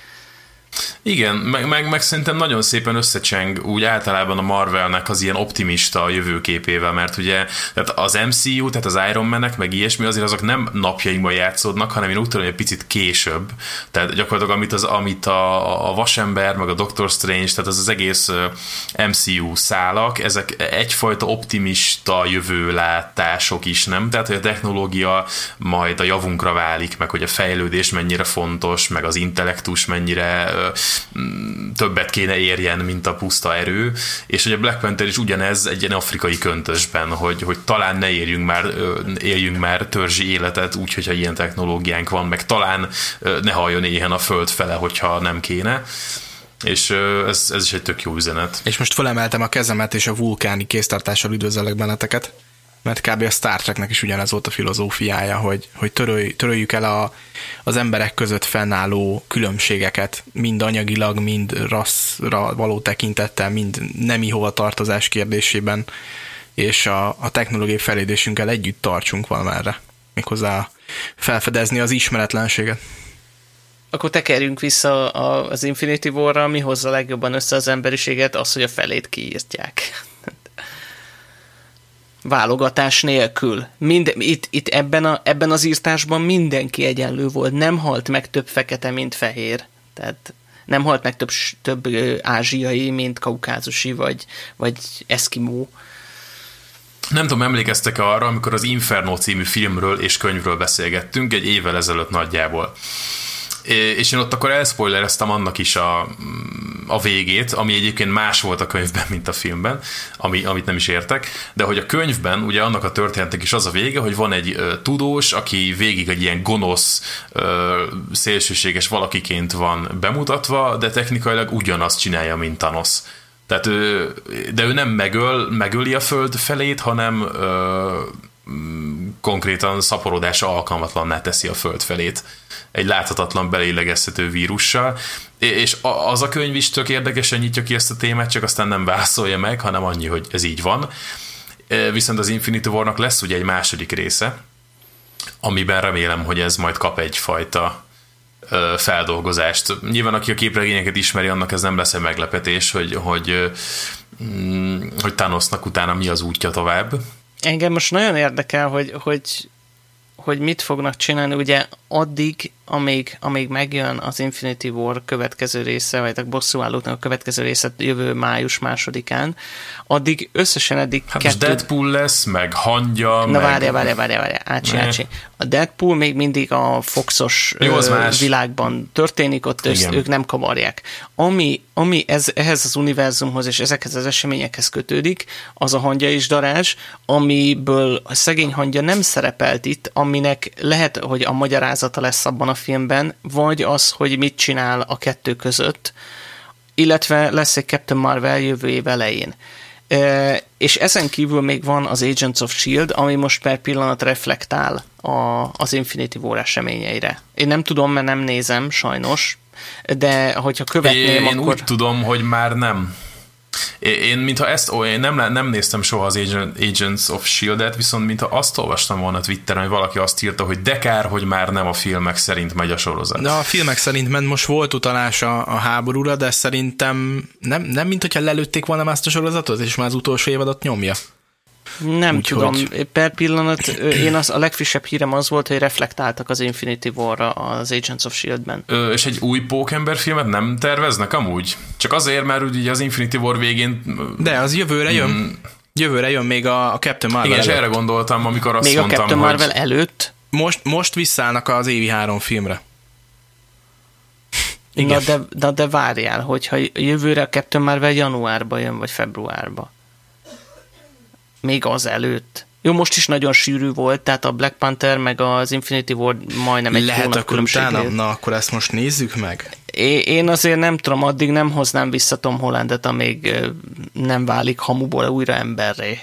Igen, meg szerintem nagyon szépen összecseng úgy általában a Marvelnek az ilyen optimista jövőképével, mert ugye tehát az MCU, tehát az Iron Man-ek, meg ilyesmi, azért azok nem napjainkban játszódnak, hanem én úgy tudom, hogy egy picit később. Tehát gyakorlatilag amit a Vasember, meg a Doctor Strange, tehát az egész MCU szálak, ezek egyfajta optimista jövőlátások is, nem? Tehát, hogy a technológia majd a javunkra válik, meg hogy a fejlődés mennyire fontos, meg az intellektus mennyire többet kéne érjen, mint a puszta erő, és hogy a Black Panther is ugyanez egy ilyen afrikai köntösben, hogy talán ne éljünk már törzsi életet úgy, hogyha ilyen technológiánk van, meg talán ne halljon éhen a föld fele, hogyha nem kéne. És ez is egy tök jó üzenet. És most felemeltem a kezemet, és a vulkáni kéztartással üdvözöllek benneteket, mert kb. A Star Treknek is ugyanez volt a filozófiája, hogy töröljük el az emberek között fennálló különbségeket, mind anyagilag, mind rasszra való tekintettel, mind nemi hovatartozás kérdésében, és a technológiai fejlődésünkkel együtt tartsunk valamerre, méghozzá felfedezni az ismeretlenséget. Akkor tekerjünk vissza az Infinity War-ra, mi hozza legjobban össze az emberiséget, az, hogy a felét kiírtják. Válogatás nélkül. Itt ebben az írtásban mindenki egyenlő volt. Nem halt meg több fekete, mint fehér. Tehát nem halt meg több ázsiai, mint kaukázusi, vagy eszkimó. Nem tudom, emlékeztek arra, amikor az Inferno című filmről és könyvről beszélgettünk egy évvel ezelőtt nagyjából. És én ott akkor elspoilereztem annak is a végét, ami egyébként más volt a könyvben, mint a filmben, amit nem is értek, de hogy a könyvben ugye annak a történetnek is az a vége, hogy van egy tudós, aki végig egy ilyen gonosz, szélsőséges valakiként van bemutatva, de technikailag ugyanazt csinálja, mint Thanos. Tehát ő nem megöli a föld felét, hanem konkrétan szaporodásra alkalmatlanná teszi a föld felét egy láthatatlan belélegezhető vírussal, és az a könyv is tök érdekesen nyitja ki ezt a témát, csak aztán nem válaszolja meg, hanem annyi, hogy ez így van. Viszont az Infinity War-nak lesz ugye egy második része, amiben remélem, hogy ez majd kap egyfajta feldolgozást. Nyilván aki a képregényeket ismeri, annak ez nem lesz egy meglepetés, hogy Thanosnak utána mi az útja tovább. Engem most nagyon érdekel, hogy mit fognak csinálni, ugye addig, amíg megjön az Infinity War következő része, vagy a bosszúállóknak a következő része jövő május 2-án, addig összesen eddig most Deadpool lesz, meg Hangya, Na várjál, ácsi. A Deadpool még mindig a Foxos világban történik, ott ők nem kavarják. Ami ehhez az univerzumhoz és ezekhez az eseményekhez kötődik, az a Hangya és Darázs, amiből a szegény Hangya nem szerepelt itt, aminek lehet, hogy a magyarázata lesz abban a filmben, vagy az, hogy mit csinál a kettő között, illetve lesz egy Captain Marvel jövő év elején. És ezen kívül még van az Agents of S.H.I.E.L.D., ami most per pillanat reflektál az Infinity War eseményeire. Én nem tudom, mert nem nézem, sajnos, de hogyha követném, akkor... Én úgy tudom, hogy már nem. Én mintha én nem néztem soha az Agents of S.H.I.E.L.D.-et, viszont mintha azt olvastam volna Twitteren, hogy valaki azt írta, hogy de kár, hogy már nem a filmek szerint megy a sorozat. De a filmek szerint ment, most volt utalás a háborúra, de szerintem nem mint hogyha lelőtték volna már ezt a sorozatot, és már az utolsó évadot nyomja. Nem tudom, per pillanat én a legfrissebb hírem az volt, hogy reflektáltak az Infinity War-ra az Agents of S.H.I.E.L.D.-ben. És egy új Pókember filmet nem terveznek amúgy? Csak azért, mert ugye az Infinity War végén... De az jövőre jön. Jövőre jön még a Captain Marvel előtt. Igen, és erre gondoltam, amikor azt még mondtam, hogy... Még a Captain Marvel előtt? Most visszaállnak az évi 3 filmre. Igen. De várjál, hogyha jövőre a Captain Marvel januárba jön, vagy februárba. Még az előtt. Jó, most is nagyon sűrű volt, tehát a Black Panther meg az Infinity War majdnem egy lehet hónap különbség. Na, akkor ezt most nézzük meg. Én azért nem tudom, addig nem hoznám vissza Tom Hollandet, amíg nem válik hamuból újra emberré.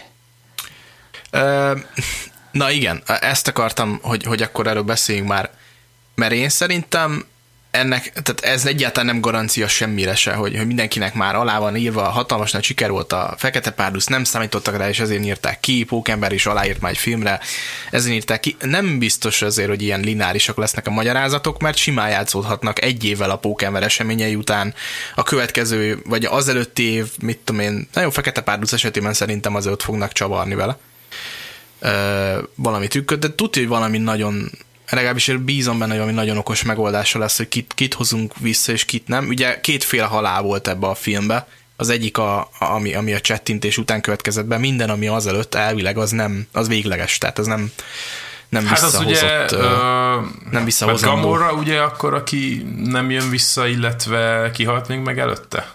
Na igen, ezt akartam, hogy akkor erről beszéljünk már. Mert én szerintem tehát ez egyáltalán nem garancia semmire se, hogy mindenkinek már alá van írva, hatalmas nagy siker volt a Fekete Párduc, nem számítottak rá, és ezért írták ki, Pókember is aláírt már egy filmre, ezért írták ki. Nem biztos azért, hogy ilyen lineárisak lesznek a magyarázatok, mert simán játszódhatnak egy évvel a Pókember eseményei után, a következő, vagy az előtti év, mit tudom én, nagyon Fekete Párduc esetében szerintem azért ott fognak csavarni vele valami trükköt, de tudja, hogy valami nagyon, legalábbis bízom benne, hogy valami nagyon okos megoldása lesz, hogy kit hozunk vissza, és kit nem. Ugye kétféle halál volt ebbe a filmbe. Az egyik, ami a csettintés után következett be, minden, ami azelőtt elvileg, az végleges, tehát az nem visszahozott. Hát az ugye, nem visszahozott. Gamora ugye akkor, aki nem jön vissza, illetve kihalt még meg előtte?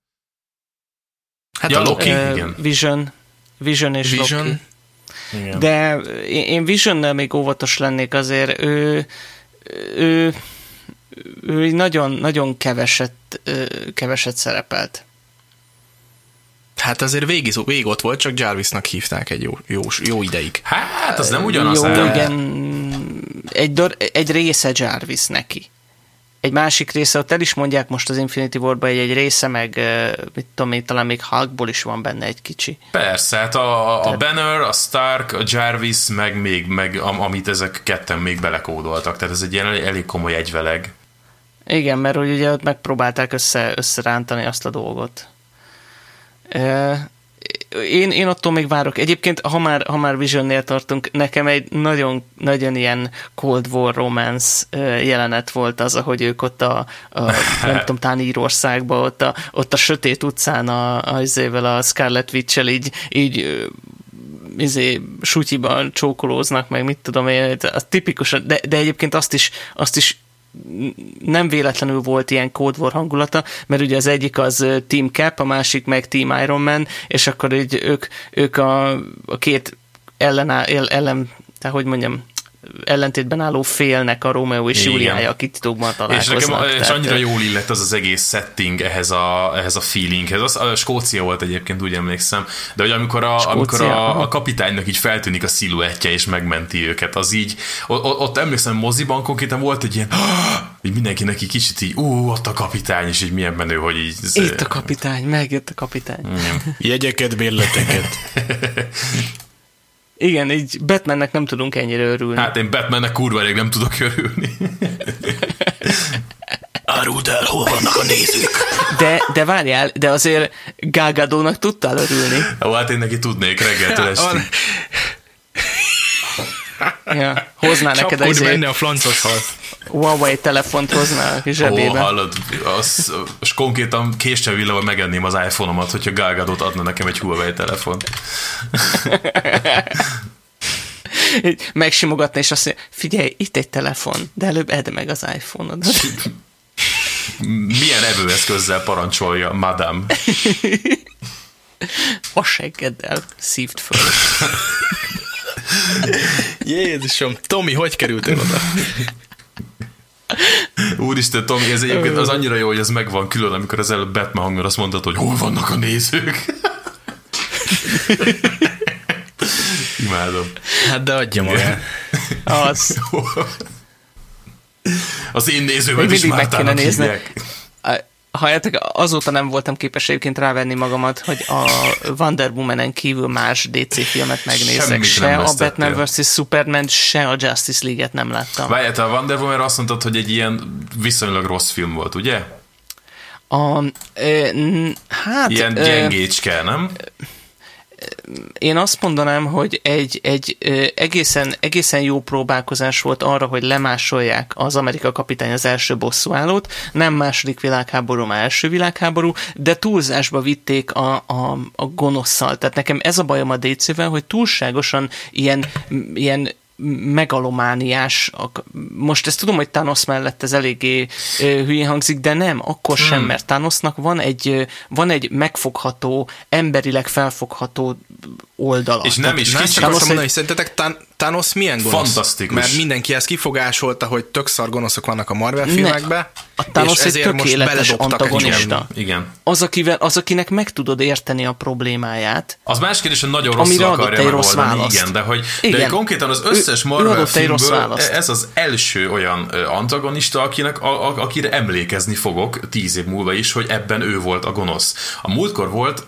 Hát a Loki, igen. Vision és Loki. Igen. De én Visionnel még óvatos lennék azért, ő nagyon, nagyon keveset szerepelt. Hát azért végig ott volt, csak Jarvisnak hívták egy jó ideig. Hát, az nem ugyanaz. Jó, igen, egy része Jarvis neki. Egy másik része, ott el is mondják most az Infinity War-ba, egy része, meg mit tudom én, talán még Hulkból is van benne egy kicsi. Persze, hát a Banner, a Stark, a Jarvis, meg amit ezek ketten még belekódoltak, tehát ez egy ilyen elég komoly egyveleg. Igen, mert ugye ott megpróbálták összerántani azt a dolgot. Én attól még várok. Egyébként, ha már Visionnél tartunk, nekem egy nagyon, nagyon ilyen Cold War romance jelenet volt az, ahogy ők ott nem tudom, talán Írországban, ott a sötét utcán a Scarlet Witch-el így sutyiban csókolóznak, meg mit tudom én, az tipikus, de egyébként azt is nem véletlenül volt ilyen Cold War hangulata, mert ugye az egyik az Team Cap, a másik meg Team Iron Man, és akkor így ők a két ellentétben álló félnek a Rómeó és Júliája, akik titokban találkoznak. És annyira jól illett az egész setting ehhez a feelinghez. A Skócia volt egyébként, úgy emlékszem, de hogy amikor a kapitánynak így feltűnik a sziluettje és megmenti őket, az így, ott emlékszem, moziban konkrétan volt egy ilyen, így mindenkinek így kicsit így, ott a kapitány, és így milyen menő, hogy így... Itt a kapitány, megjött a kapitány. Jegyeket, bérleteket. Igen, így Batmannek nem tudunk ennyire örülni. Hát én Batmannek kurva elég nem tudok örülni. Áruld el, hol vannak a nézők? De várjál, de azért Gal Gadotnak tudtál örülni. Hát én neki tudnék reggeltől estig. Ja, hoznál neked ezért a flancos hal. Huawei telefont hoznál a zsebébe. Hallod, és konkrétan késsel villava megenném az iPhone-omat, hogyha Gal Gadot adna nekem egy Huawei telefont. Megsimogatna, és azt mondja, figyelj, itt egy telefon, de előbb edd meg az iPhone-odat. Milyen evőeszközzel parancsolja, madame? A seggeddel szívd föl. Jézusom, Tomi, hogy kerültél oda? Úristen, Tomi, ez egyébként az annyira jó, hogy ez megvan külön, amikor az előbb Batman hangon azt mondtad, hogy hol vannak a nézők. Imádom. Hát de adja magát. Az én nézőmet is Mártának hívják. Azóta nem voltam képes egyébként rávenni magamat, hogy a Wonder Woman-en kívül más DC filmet megnézek. Semmit se a Batman vs. Superman, se a Justice League-et nem láttam. Várjál, a Wonder Woman azt mondtad, hogy egy ilyen viszonylag rossz film volt, ugye? Ilyen gyengécske, nem? Én azt mondanám, hogy egy egészen jó próbálkozás volt arra, hogy lemásolják az Amerika kapitány az első bosszúállót, nem második világháború, már első világháború, de túlzásba vitték a gonosszal. Tehát nekem ez a bajom a DC-vel, hogy túlságosan ilyen megalomániás. Most ezt tudom, hogy Thanos mellett ez eléggé hülyén hangzik, de nem, akkor sem, mert Thanosnak van egy megfogható, emberileg felfogható oldala. És nem is kicsit azt mondani, hogy szerintetek Thanos milyen gonosz? Fantasztikus. Mert mindenki ezt kifogásolta, hogy tök szar gonoszok vannak a Marvel filmekben. A Thanos egy tökéletes antagonista. Igen. Az, akinek meg tudod érteni a problémáját. Az más kérdés, hogy nagyon rosszul akarja megoldani. Igen, de konkrétan az összes Marvel filmből ez az első olyan antagonista, akire emlékezni fogok 10 év múlva is, hogy ebben ő volt a gonosz. A múltkor volt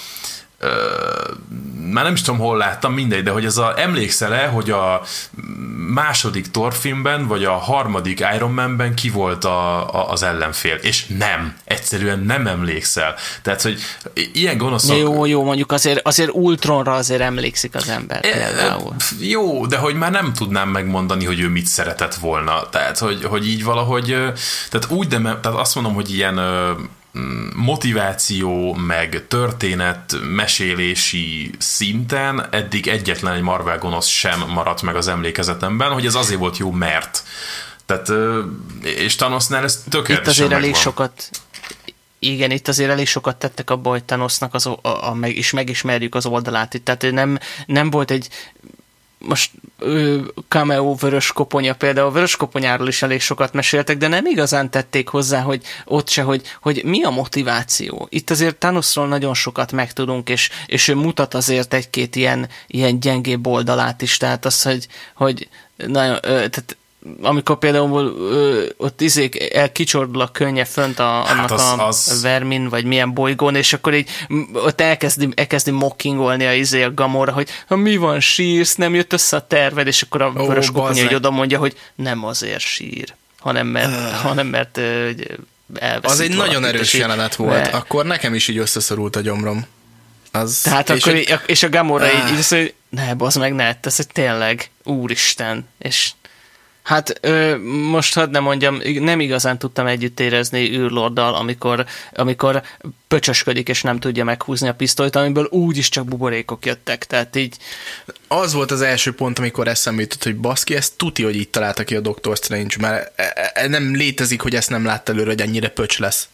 már nem is tudom, hol láttam, mindegy, de hogy emlékszel-e, hogy a második Thor filmben, vagy a harmadik Iron Man-ben ki volt az ellenfél, és egyszerűen nem emlékszel. Tehát, hogy ilyen gonoszok... Jó, mondjuk azért Ultronra azért emlékszik az ember például. Jó, de hogy már nem tudnám megmondani, hogy ő mit szeretett volna. Tehát, hogy így valahogy... Tehát úgy, tehát azt mondom, hogy ilyen... motiváció, meg történet, mesélési szinten eddig egyetlen egy Marvel gonosz sem maradt meg az emlékezetemben, hogy ez azért volt jó, mert. Tehát, és Thanosnál ez tökéletesen itt azért megvan. elég sokat tettek abba, hogy Thanosnak és megismerjük az oldalát itt. Tehát nem volt egy most cameo vörös koponya, például a vörös koponyáról is elég sokat meséltek, de nem igazán tették hozzá, hogy ott se, hogy mi a motiváció. Itt azért Thanosról nagyon sokat megtudunk, és ő mutat azért egy-két ilyen gyengébb oldalát is, tehát az, hogy nagyon, tehát amikor például ott kicsordul a könnye fönt annak a vermin, vagy milyen bolygón, és akkor így ott elkezdi mockingolni a Gamora, hogy mi van, sírsz, nem jött össze a terved, és akkor a vörös koponya hogy oda mondja, hogy nem azért sír, hanem mert elveszít. Az egy nagyon erős jelenet volt, akkor nekem is így összeszorult a gyomrom. Tehát és a Gamora így azt mondja, hogy ne, bazd meg, ne, ez tényleg, úristen, és Hát most hadd ne mondjam, nem igazán tudtam együtt érezni űrlorddal, amikor pöcsösködik és nem tudja meghúzni a pisztolyt, amiből úgyis csak buborékok jöttek, tehát így... Az volt az első pont, amikor eszembe jutott, hogy baszki, ezt tuti, hogy így találta ki a Doctor Strange, mert nem létezik, hogy ezt nem látta előre, hogy ennyire pöcs lesz.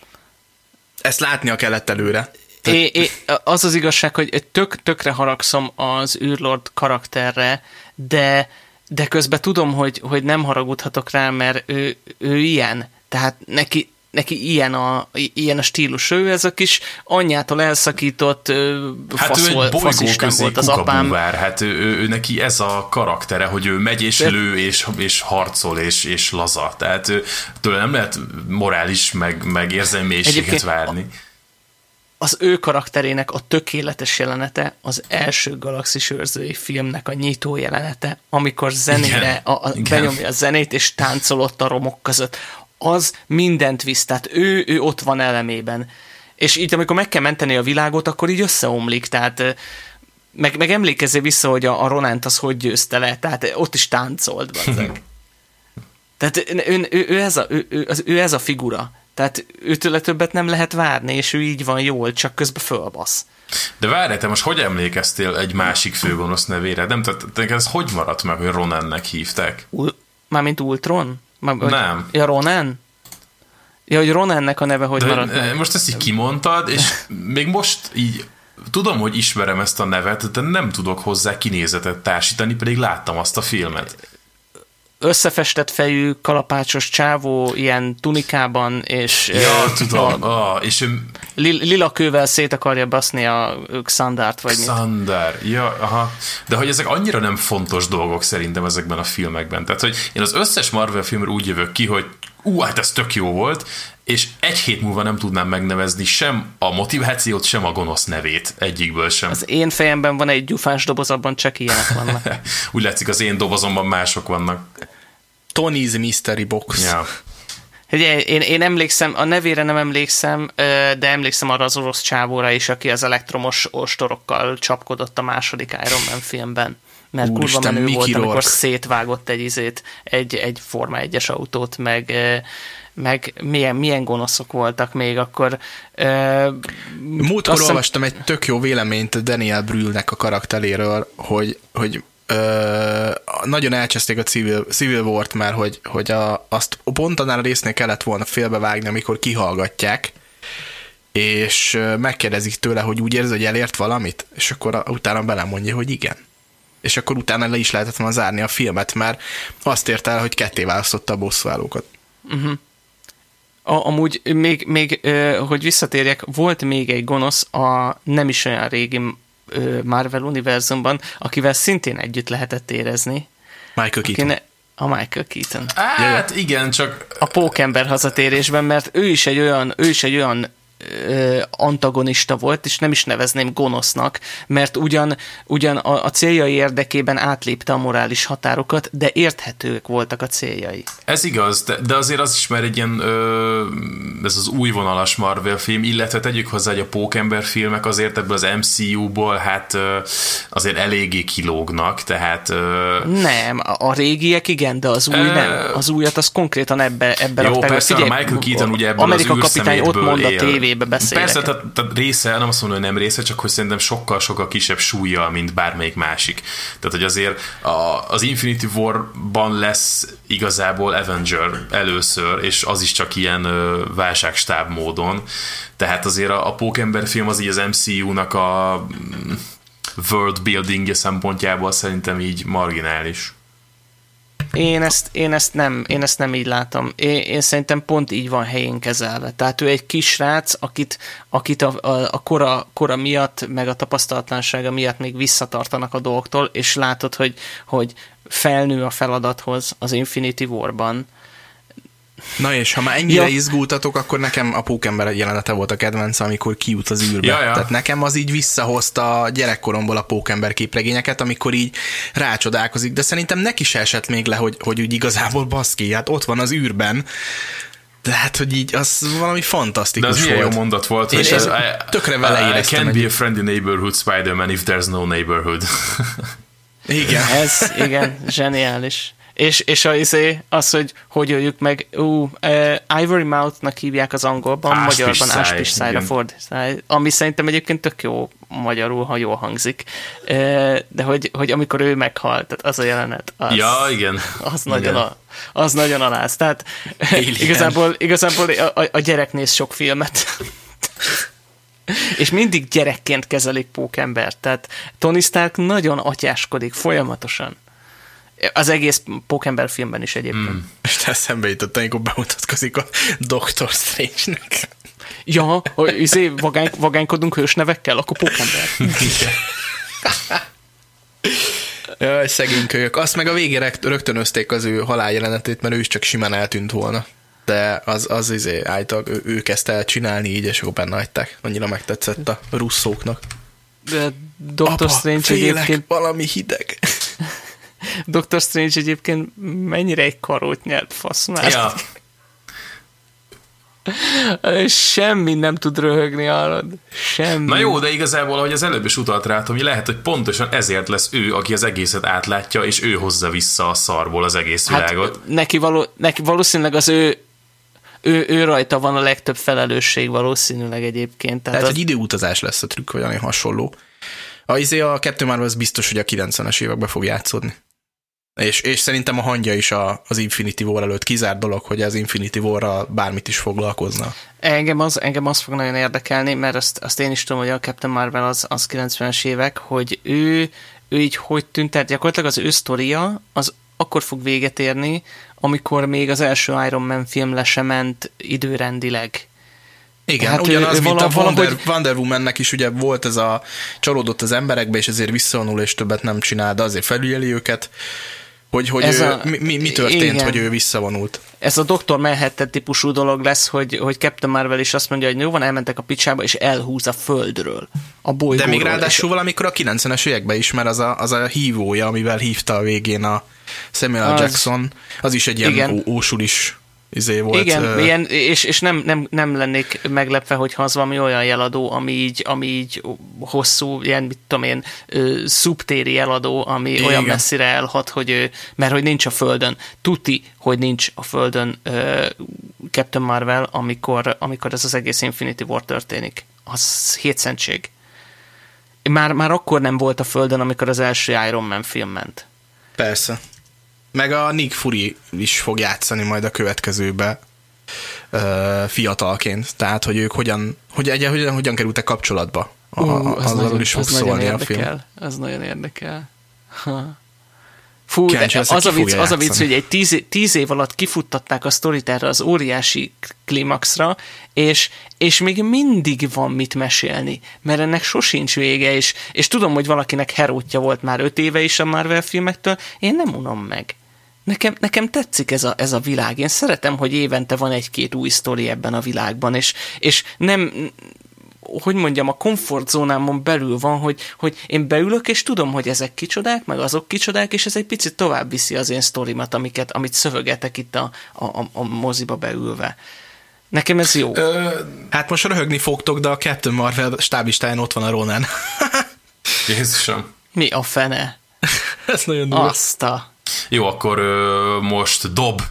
Ezt látnia kellett előre. Az az igazság, hogy tökre haragszom az űrlord karakterre, de közben tudom, hogy nem haragudhatok rá, mert ő ilyen. Tehát neki ilyen a stílus. Ő ez a kis anyjától elszakított faszisten volt az apám. Hát ő neki ez a karaktere, hogy ő megy és lő és harcol és laza. Tehát tőle nem lehet morális meg érzelmélységet várni. Az ő karakterének a tökéletes jelenete az első Galaxis őrzői filmnek a nyitó jelenete, amikor zenére benyomja a zenét, és táncolott a romok között. Az mindent visz, tehát ő ott van elemében. És így, amikor meg kell menteni a világot, akkor így összeomlik, tehát meg emlékezzél vissza, hogy a Ronánt az hogy győzte le, tehát ott is táncolt. Tehát ő ez a figura. Tehát őtőle többet nem lehet várni, és ő így van jól, csak közben fölbasz. De várj, te most hogy emlékeztél egy másik főgonosz nevére? Nem, tehát ez hogy maradt meg, hogy Ronannek hívták? Mármint Ultron? Nem. Ja, Ronan? Ja, hogy Ronannek a neve hogy maradt meg? Most ezt így kimondtad, és még most így tudom, hogy ismerem ezt a nevet, de nem tudok hozzá kinézetet társítani, pedig láttam azt a filmet. Összefestett fejű, kalapácsos csávó, ilyen tunikában, és... Ja, tudom. És ő... Lila kővel szét akarja baszni a Xandart, vagy Xandar, ja, aha. De hogy ezek annyira nem fontos dolgok szerintem ezekben a filmekben. Tehát, hogy én az összes Marvel filmről úgy jövök ki, hogy hát ez tök jó volt, és egy hét múlva nem tudnám megnevezni sem a motivációt, sem a gonosz nevét. Egyikből sem. Az én fejemben van egy gyufás doboz, abban csak ilyenek vannak. Úgy látszik, az én dobozomban mások vannak. Tony's Mystery Box. Ja. Én emlékszem, a nevére nem emlékszem, de emlékszem arra az orosz csávóra is, aki az elektromos ostorokkal csapkodott a második Iron Man filmben. Mert kurva menő volt, amikor szétvágott egy Forma 1-es autót, meg milyen gonoszok voltak még akkor. Múltkor olvastam egy tök jó véleményt Daniel Brühlnek a karakteréről, hogy nagyon elcseszték a Civil War-t már, hogy azt pont annál a résznél kellett volna félbevágni, amikor kihallgatják, és megkérdezik tőle, hogy úgy érzi, hogy elért valamit, és akkor utána belemondja, hogy igen. És akkor utána le is lehetett volna zárni a filmet, mert azt ért el, hogy ketté választotta a bosszúállókat. Uh-huh. Amúgy még hogy visszatérjek, volt még egy gonosz a nem is olyan régi Marvel univerzumban, akivel szintén együtt lehetett érezni. Michael Keaton. A Michael Keaton. Hát igen, csak... A Pókember hazatérésben, mert ő is egy olyan antagonista volt, és nem is nevezném gonosznak, mert ugyan a céljai érdekében átlépte a morális határokat, de érthetők voltak a céljai. Ez igaz, de azért az is már egy ilyen ez az új vonalas Marvel film, illetve tegyük hozzá, hogy a Pókember filmek azért ebből az MCU-ból hát azért eléggé kilógnak, tehát... Nem, a régiek igen, de az új nem. Az újat az konkrétan ebbe jó, persze, a Michael Keaton ugye ebből Amerika az kapitány ott mond a él. tévébe beszélek. Persze, tehát része, nem azt mondom, hogy nem része, csak hogy szerintem sokkal-sokkal kisebb súlya, mint bármelyik másik. Tehát, hogy azért az Infinity War-ban lesz igazából Avenger először, és az is csak ilyen válságstáb módon. Tehát azért a Pókember film az így az MCU-nak a world buildingje szempontjából szerintem így marginális. Én ezt nem így látom. Én szerintem pont így van helyén kezelve. Tehát ő egy kisrác, akit a kora miatt, meg a tapasztalatlansága miatt még visszatartanak a dolgoktól, és látod, hogy felnő a feladathoz az Infinity War-ban. Na és ha már ennyire izgultatok, akkor nekem a Pókember jelenete volt a kedvenc, amikor kijut az űrbe. Ja. Tehát nekem az így visszahozta gyerekkoromból a Pókember képregényeket, amikor így rácsodálkozik, de szerintem neki se esett még le, hogy úgy igazából baszki, hát ott van az űrben. De hát, hogy így, az valami fantasztikus volt. De az milyen jó mondat volt. Én tökre vele éreztem. I can't be a friendly neighborhood Spider-Man if there's no neighborhood. Igen. Igen, zseniális. És az, hogy öljük meg, Ivory Mouth-nak hívják az angolban, magyarban áspiszájra fordítani, ami szerintem egyébként tök jó magyarul, ha jól hangzik, de hogy amikor ő meghalt, tehát az a jelenet, igen. Az nagyon aláz. Tehát igazából a gyerek néz sok filmet. És mindig gyerekként kezelik Pókembert. Tehát Tony Stark nagyon atyáskodik folyamatosan. Az egész Pókember filmben is egyébként. És te eszembe jutott, amikor bemutatkozik a Doctor Strange-nek. Ja, hogy vagánykodunk hősnevekkel, akkor Pókember. Jaj, szegény kölyök. Azt meg a végére rögtönözték az ő haláljelenetét, mert ő is csak simán eltűnt volna. De az állítólag ő kezdte el csinálni így, és akkor benne hagyták. Annyira megtetszett a russzóknak. De Doctor Strange egyébként... valami hideg. Doctor Strange egyébként mennyire egy karót nyert, fasz már. Ja. Semmi nem tud röhögni, hallod. Semmi. Na jó, de igazából, ahogy az előbb is utalt rá, hogy lehet, hogy pontosan ezért lesz ő, aki az egészet átlátja, és ő hozza vissza a szarból az egész világot. Neki valószínűleg az ő rajta van a legtöbb felelősség valószínűleg egyébként. Tehát egy időutazás lesz a trükk, vagy olyan hasonló. A Captain Marvel az biztos, hogy a 90-es években fog játszódni. És szerintem a hangja is az Infinity War előtt kizárt dolog, hogy az Infinity War-ral bármit is foglalkozna. Engem az fog nagyon érdekelni, mert azt én is tudom, hogy a Captain Marvel az 90-es évek, hogy ő így hogy tűnt, tehát gyakorlatilag az ő sztoria az akkor fog véget érni, amikor még az első Iron Man film le sem ment időrendileg. Igen, hát ugyanaz, mint a Wonder Woman-nek is ugye volt ez a csalódott az emberekbe, és ezért visszavonul, és többet nem csinál, de azért felügyeli őket, hogy mi történt, igen, hogy ő visszavonult. Ez a Dr. Manhattan típusú dolog lesz, hogy Captain Marvel is azt mondja, hogy jó van, elmentek a picsába, és elhúz a földről, a bolygóról. De még ráadásul valamikor a 90-es években is, mert az a hívója, amivel hívta a végén a Samuel Jackson, az is egy ilyen ósulis volt. Igen, és nem lennék meglepve, hogyha az valami olyan jeladó, ami így hosszú, ilyen, mit tudom én, szubtéri jeladó, ami igen, olyan messzire elhat, mert hogy nincs a Földön. Tuti, hogy nincs a Földön Captain Marvel, amikor ez az egész Infinity War történik. Az hétszentség. Már akkor nem volt a Földön, amikor az első Iron Man film ment. Persze. Meg a Nick Fury is fog játszani majd a következőbe fiatalként. Tehát, hogy ők hogyan kerültek kapcsolatba. Azzal is fog szólni a film. Az nagyon érdekel. Fú, az a vicc, hogy egy 10 év alatt kifuttatták a sztorit erre az óriási klimaxra, és még mindig van mit mesélni, mert ennek sosincs vége, és tudom, hogy valakinek herótja volt már 5 éve is a Marvel filmektől, én nem unom meg. Nekem tetszik ez a világ. Én szeretem, hogy évente van egy-két új sztori ebben a világban, és nem, hogy mondjam, a komfortzónámon belül van, hogy én beülök, és tudom, hogy ezek kicsodák, meg azok kicsodák, és ez egy picit tovább viszi az én sztorimat, amit szövögetek itt a moziba beülve. Nekem ez jó. Hát most röhögni fogtok, de a Captain Marvel stáblistáján ott van a Ronan. Jézusom. Mi a fene? Ez nagyon durva. Azta. Jó, akkor most dob.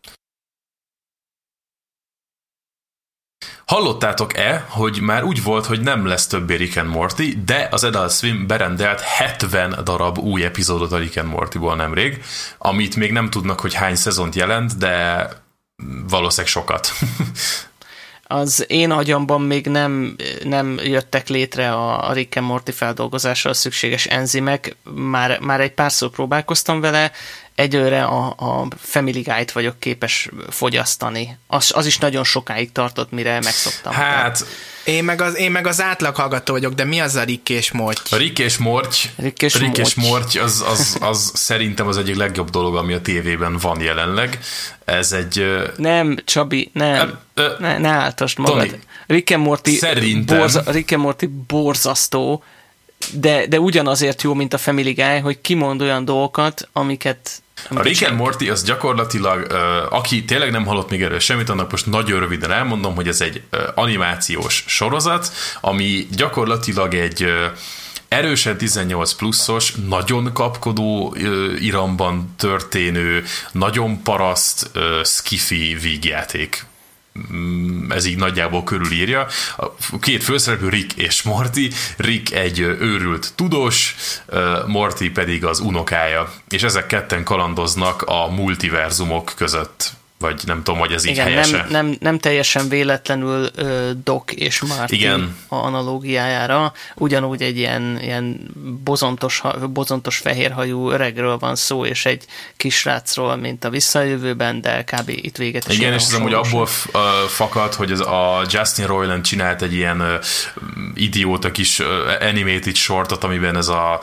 Hallottátok-e, hogy már úgy volt, hogy nem lesz többé Rick and Morty, de az Adult Swim berendelt 70 darab új epizódot a Rick and Mortyból nemrég, amit még nem tudnak, hogy hány szezont jelent, de valószínűleg sokat. Az én agyamban még nem jöttek létre a Rick and Morty feldolgozásra szükséges enzimek, már egy párszor próbálkoztam vele, egyőre a Family Guy-t vagyok képes fogyasztani. Az is nagyon sokáig tartott, mire megszoktam. Hát, én meg az átlag hallgató vagyok, de mi az a Rick és Morty? A Rick és Morty az szerintem az egyik legjobb dolog, ami a tévében van jelenleg. Ez egy... Nem, Csabi, nem. Ne áltasd magad. Tony, Rick and Morty borzasztó, de ugyanazért jó, mint a Family Guy, hogy kimond olyan dolgokat, amiket a Rick and Morty az gyakorlatilag, aki tényleg nem hallott még erről semmit, annak most nagyon röviden elmondom, hogy ez egy animációs sorozat, ami gyakorlatilag egy erősen 18 pluszos, nagyon kapkodó iramban történő, nagyon paraszt skifi vígjáték. Ez így nagyjából körülírja. A két főszereplő, Rick és Morty. Rick egy őrült tudós, Morty pedig az unokája. És ezek ketten kalandoznak a multiverzumok között. Vagy nem tudom, hogy ez így helyese. Nem teljesen véletlenül Doc és Marty analógiájára. Ugyanúgy egy ilyen bozontos fehérhajú öregről van szó, és egy kisrácról, mint a Visszajövőben, de kb. Itt véget is. Igen, és ez amúgy abból fakad, hogy a Justin Roiland csinált egy ilyen idióta kis animated shortot, amiben ez a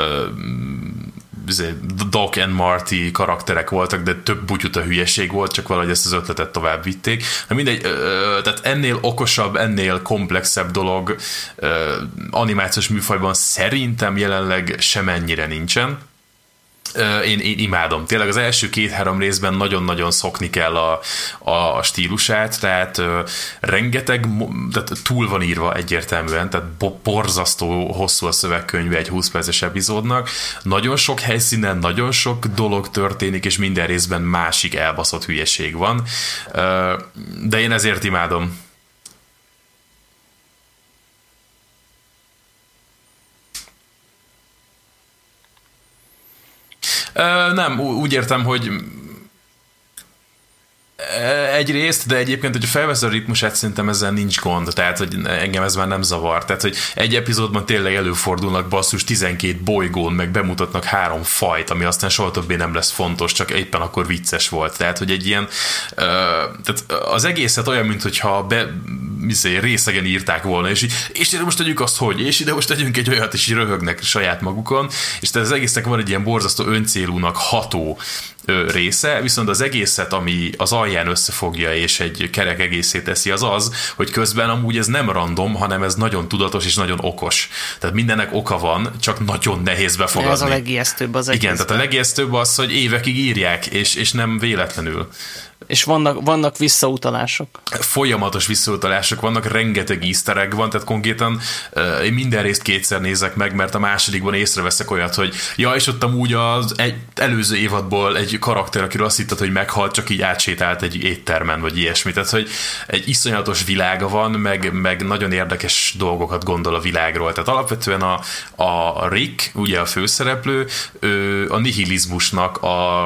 Doc and Marty karakterek voltak, de több butyuta hülyeség volt, csak valahogy ezt az ötletet tovább vitték. Mindegy, tehát ennél okosabb, ennél komplexebb dolog animációs műfajban szerintem jelenleg semennyire nincsen. Én imádom. Tényleg az első 2-3 részben nagyon-nagyon szokni kell a stílusát, tehát rengeteg, tehát túl van írva egyértelműen, tehát borzasztó hosszú a szövegkönyve egy 20 perces epizódnak. Nagyon sok helyszínen, nagyon sok dolog történik, és minden részben másik elbaszott hülyeség van. De én ezért imádom. Nem, úgy értem, hogy egyrészt, de egyébként, hogyha felveszed a ritmusát, szerintem ezzel nincs gond, tehát, hogy engem ez már nem zavar. Tehát, hogy egy epizódban tényleg előfordulnak basszus 12 bolygón, meg bemutatnak 3 fajt, ami aztán soha többé nem lesz fontos, csak éppen akkor vicces volt. Tehát, hogy egy ilyen tehát az egészet olyan, mintha részegen írták volna, és ide most tegyük azt, hogy, és ide most tegyünk egy olyat, és így röhögnek saját magukon, és tehát az egésznek van egy ilyen borzasztó öncélúnak ható része, viszont az egészet, ami az alján összefogja és egy kerek egészét teszi, az, hogy közben amúgy ez nem random, hanem ez nagyon tudatos és nagyon okos. Tehát mindennek oka van, csak nagyon nehéz befogadni. Ez a legijesztőbb az egészben. Igen, tehát a legijesztőbb az, hogy évekig írják, és nem véletlenül. És vannak visszautalások. Folyamatos visszautalások vannak, rengeteg easter egg van, tehát konkrétan én minden részt 2-szer nézek meg, mert a másodikban észreveszek olyat, hogy ja, és ott amúgy az előző évadból egy karakter, akiről azt hitted, hogy meghalt, csak így átsétált egy éttermen, vagy ilyesmi. Tehát, hogy egy iszonyatos világa van, meg nagyon érdekes dolgokat gondol a világról. Tehát alapvetően a Rick, ugye a főszereplő, a nihilizmusnak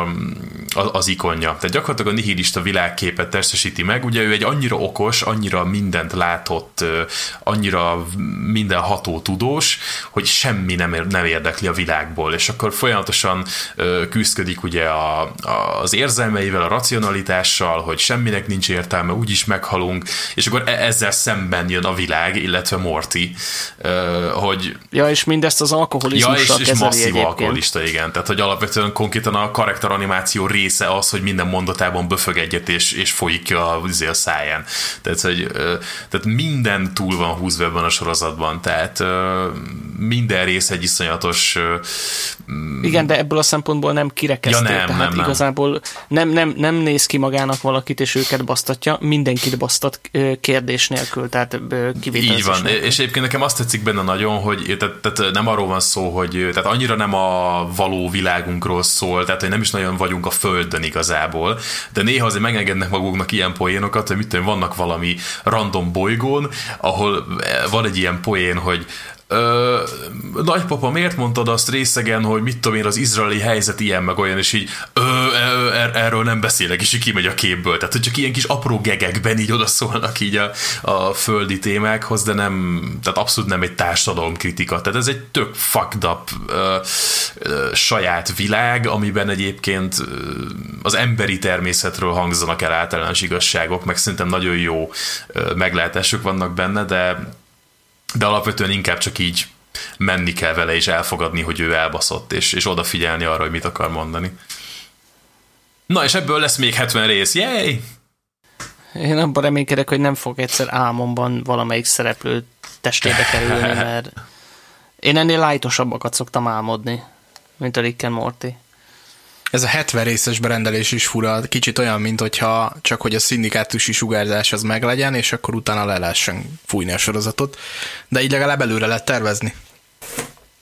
az ikonja. Tehát gyakorlatilag a nihilista világképet testesíti meg. Ugye ő egy annyira okos, annyira mindent látott, annyira mindenható tudós, hogy semmi nem érdekli a világból. És akkor folyamatosan küszködik ugye az érzelmeivel, a racionalitással, hogy semminek nincs értelme, úgyis meghalunk, és akkor ezzel szemben jön a világ, illetve Morty, hogy... Ja, és mindezt az alkoholizmussal kezeli és masszív egyébként. Alkoholista, igen. Tehát, hogy alapvetően konkrétan a karakteranimáció része az, hogy minden mondatában böfög egyet, és folyik ki a száján. Tehát minden túl van húzva ebben a sorozatban. Tehát minden rész egy iszonyatos... Igen, de ebből a szempontból nem kirekesztő. Ja, nem. Igazából nem néz ki magának valakit, és őket basztatja, mindenkit basztat kérdés nélkül, tehát kivételezés így van, nélkül. És egyébként nekem azt tetszik benne nagyon, hogy tehát nem arról van szó, hogy tehát annyira nem a való világunkról szól, tehát hogy nem is nagyon vagyunk a Földön igazából, de néha azért megengednek maguknak ilyen poénokat, hogy mit tudom, vannak valami random bolygón, ahol van egy ilyen poén, hogy nagypapa, miért mondtad azt részegen, hogy mit tudom én, az izraeli helyzet ilyen meg olyan, és így erről nem beszélek, és így kimegy a képből. Tehát, hogy csak ilyen kis apró gegekben így odaszólnak így a földi témákhoz, de nem, tehát abszolút nem egy társadalomkritika. Tehát ez egy tök fucked up saját világ, amiben egyébként az emberi természetről hangzanak el általános igazságok, meg szerintem nagyon jó meglátások vannak benne, de alapvetően inkább csak így menni kell vele, és elfogadni, hogy ő elbaszott, és odafigyelni arra, hogy mit akar mondani. Na, és ebből lesz még 70 rész. Yay! Én abban reménykedek, hogy nem fog egyszer álmomban valamelyik szereplő testébe kerülni, mert én ennél lightosabbakat szoktam álmodni, mint a Rick and Morty. Ez a 70 részes berendelés is fura, kicsit olyan, mint hogyha csak hogy a szindikátusi sugárzás az meglegyen, és akkor utána le lehessen fújni a sorozatot, de így legalább előre lehet tervezni.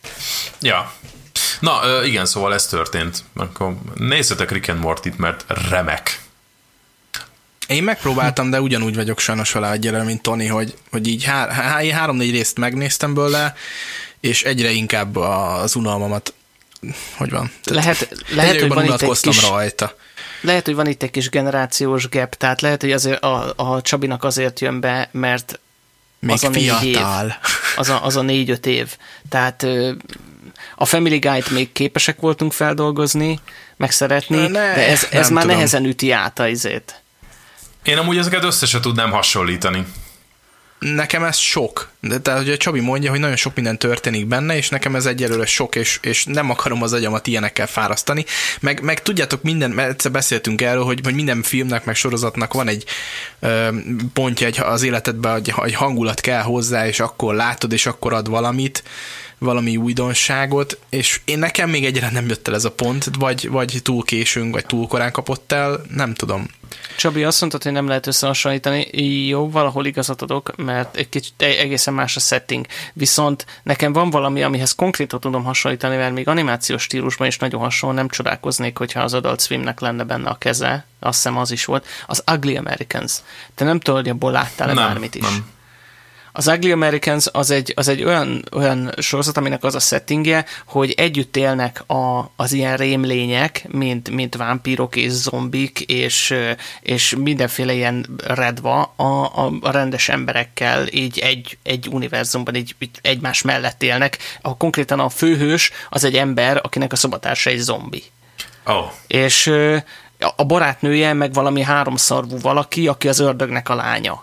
Ja. Na, igen, szóval ez történt. Akkor nézzetek Rick and Morty-t, mert remek. Én megpróbáltam, de ugyanúgy vagyok sajnos vele egyelőre, mint Tony, hogy így 3-4 részt megnéztem bőle, és egyre inkább az unalmamat, hogy van? Lehet, hogy van itt egy kis, rajta. Lehet, hogy van itt egy kis generációs gap, tehát lehet, hogy azért a Csabinak azért jön be, mert még az a 4 év. Az a 4-5 év. Tehát a Family Guy-t még képesek voltunk feldolgozni, meg szeretni, de ez már nehezen üti át a izét. Én amúgy ezeket össze se tudnám hasonlítani. Nekem ez sok. Tehát, hogy a Csabi mondja, hogy nagyon sok minden történik benne, és nekem ez egyelőre sok, és nem akarom az agyamat ilyenekkel fárasztani. Meg tudjátok, mert egyszer beszéltünk erről, hogy minden filmnek, meg sorozatnak van egy pontja az életedben, hogy hangulat kell hozzá, és akkor látod, és akkor ad valami újdonságot, és nekem még egyre nem jött el ez a pont, vagy túl későn, vagy túl korán kapott el, nem tudom. Csabi, azt mondtad, hogy nem lehet összehasonlítani. Jó, valahol igazat adok, mert egy kicsit egészen más a setting. Viszont nekem van valami, amihez konkrétan tudom hasonlítani, mert még animációs stílusban is nagyon hasonló, nem csodálkoznék, hogyha az Adult Swimnek lenne benne a keze, azt hiszem az is volt. Az Ugly Americans. Te nem tudod, hogy abból láttál-e bármit is? Nem. Az Ugly Americans az egy olyan sorozat, aminek az a settingje, hogy együtt élnek az ilyen rémlények, mint vámpírok és zombik, és mindenféle ilyen redva a rendes emberekkel így egy univerzumban így egymás mellett élnek. Konkrétan a főhős az egy ember, akinek a szobatársa egy zombi. Oh. És a barátnője meg valami háromszarvú valaki, aki az ördögnek a lánya.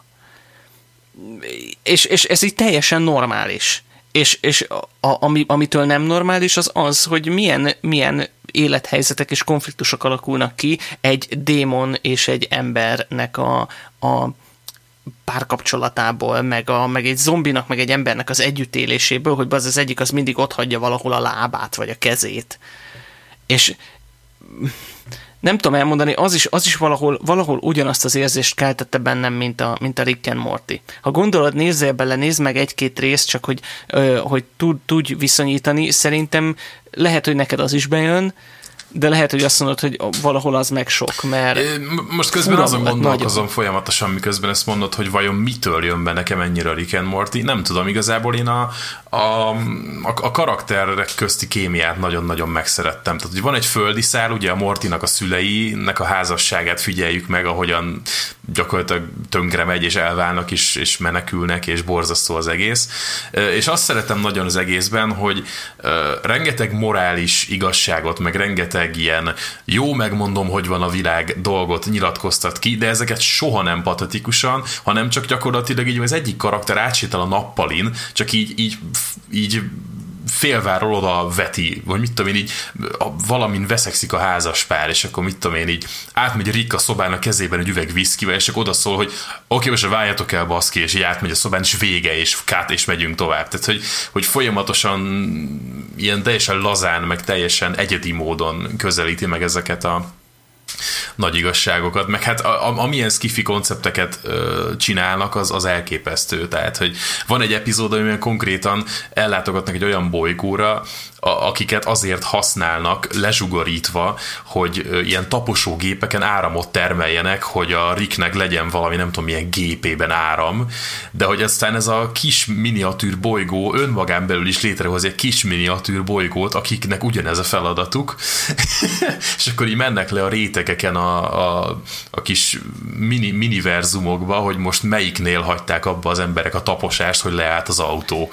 És ez így teljesen normális. És amitől nem normális, az, hogy milyen élethelyzetek és konfliktusok alakulnak ki egy démon és egy embernek a párkapcsolatából, meg egy zombinak, meg egy embernek az együttéléséből, hogy az egyik az mindig ott hagyja valahol a lábát, vagy a kezét. És nem tudom elmondani, az is valahol ugyanazt az érzést keltette bennem, mint a Rick and Morty. Ha gondolod, nézzél bele, nézd meg egy-két részt, csak hogy tudj viszonyítani, szerintem lehet, hogy neked az is bejön, de lehet, hogy azt mondod, hogy valahol az meg sok, mert... Most közben azon gondolkozom folyamatosan, miközben ezt mondod, hogy vajon mitől jön be nekem ennyire a Rick and Morty. Nem tudom, igazából én a karakterek közti kémiát nagyon-nagyon megszerettem. Tehát, hogy van egy földi szál, ugye a Mortynak a szüleinek a házasságát figyeljük meg, ahogyan gyakorlatilag tönkre megy, és elválnak, és menekülnek, és borzasztó az egész. És azt szeretem nagyon az egészben, hogy rengeteg morális igazságot, meg rengeteg ilyen jó, megmondom, hogy van a világ dolgot nyilatkoztat ki, de ezeket soha nem patetikusan, hanem csak gyakorlatilag így az egyik karakter átsétál a nappalin, csak így félváról oda veti, vagy mit tudom én, így valamin veszekszik a házaspár, és akkor mit tudom én, így átmegy Rick a szobának kezében egy üveg viszkivel, és akkor oda szól, hogy oké, most váljatok el, baszki, és így átmegy a szobán, és vége, és kát, és megyünk tovább. Tehát, hogy folyamatosan ilyen teljesen lazán, meg teljesen egyedi módon közelíti meg ezeket a nagy igazságokat, meg hát amilyen skifi koncepteket csinálnak, az elképesztő. Tehát, hogy van egy epizód, amiben konkrétan ellátogatnak egy olyan bolygóra, akiket azért használnak lezsugorítva, hogy ilyen taposógépeken áramot termeljenek, hogy a Ricknek legyen valami nem tudom milyen gépében áram, de hogy aztán ez a kis miniatűr bolygó önmagán belül is létrehoz egy kis miniatűr bolygót, akiknek ugyanez a feladatuk, és akkor így mennek le a rétegeken a kis miniverzumokba, hogy most melyiknél hagyták abba az emberek a taposást, hogy leállt az autó.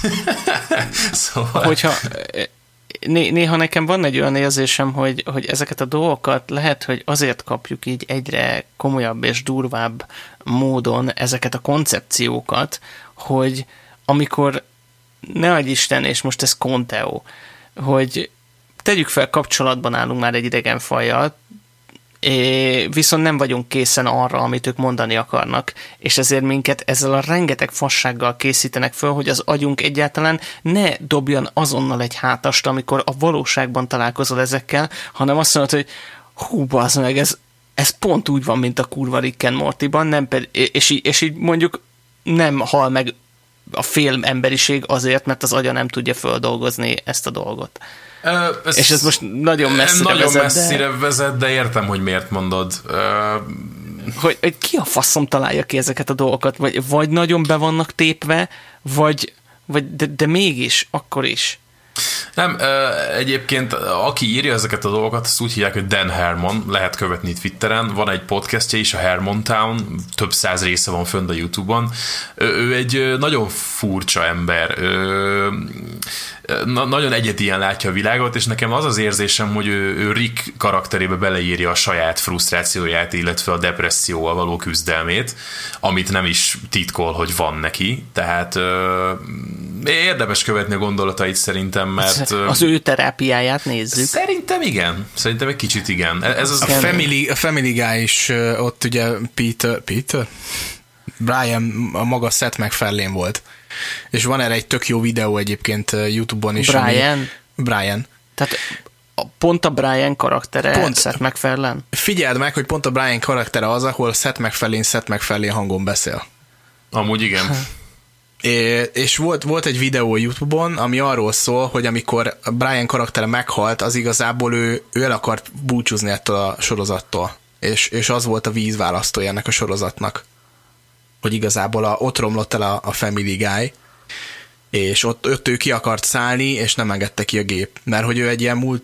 Szóval... Hogyha néha nekem van egy olyan érzésem, hogy ezeket a dolgokat lehet, hogy azért kapjuk így egyre komolyabb és durvább módon ezeket a koncepciókat, hogy amikor ne adj Isten, és most ez Conteo, hogy tegyük fel, kapcsolatban állunk már egy idegen fajjal, viszont nem vagyunk készen arra, amit ők mondani akarnak, és ezért minket ezzel a rengeteg fassággal készítenek föl, hogy az agyunk egyáltalán ne dobjon azonnal egy hátast, amikor a valóságban találkozol ezekkel, hanem azt mondod, hogy hú, bazd meg, ez pont úgy van, mint a kurva Rick and Mortyban, nem és így mondjuk nem hal meg a fél emberiség azért, mert az agya nem tudja földolgozni ezt a dolgot. És ez most nagyon messzire vezet, de értem, hogy miért mondod. Hogy ki a faszom találja ki ezeket a dolgokat? Vagy nagyon be vannak tépve, de mégis, akkor is. Nem, egyébként aki írja ezeket a dolgokat, azt úgy hívják, hogy Dan Harmon, lehet követni Twitteren, van egy podcastja is, a Harmon Town, több 100 része van fönn a YouTube-on. Ő egy nagyon furcsa ember, nagyon egyedien látja a világot, és nekem az az érzésem, hogy ő Rick karakterébe beleírja a saját frusztrációját, illetve a depresszióval való küzdelmét, amit nem is titkol, hogy van neki, tehát érdemes követni a gondolatait szerintem, mert... Az ő terápiáját nézzük. Szerintem igen. Szerintem egy kicsit igen. Ez az a Family Guy is ott ugye Peter? Brian a maga Seth MacFarlane volt. És van erre egy tök jó videó egyébként YouTube-on is. Brian. Tehát pont a Brian karaktere Seth MacFarlane? Figyeld meg, hogy pont a Brian karaktere az, ahol Seth MacFarlane hangon beszél. Amúgy igen. És volt egy videó YouTube-on, ami arról szól, hogy amikor Brian karaktere meghalt, az igazából ő el akart búcsúzni ettől a sorozattól. És az volt a vízválasztója ennek a sorozatnak. Hogy igazából ott romlott el a Family Guy, és ott ő ki akart szállni, és nem engedte ki a gép. Mert hogy ő egy ilyen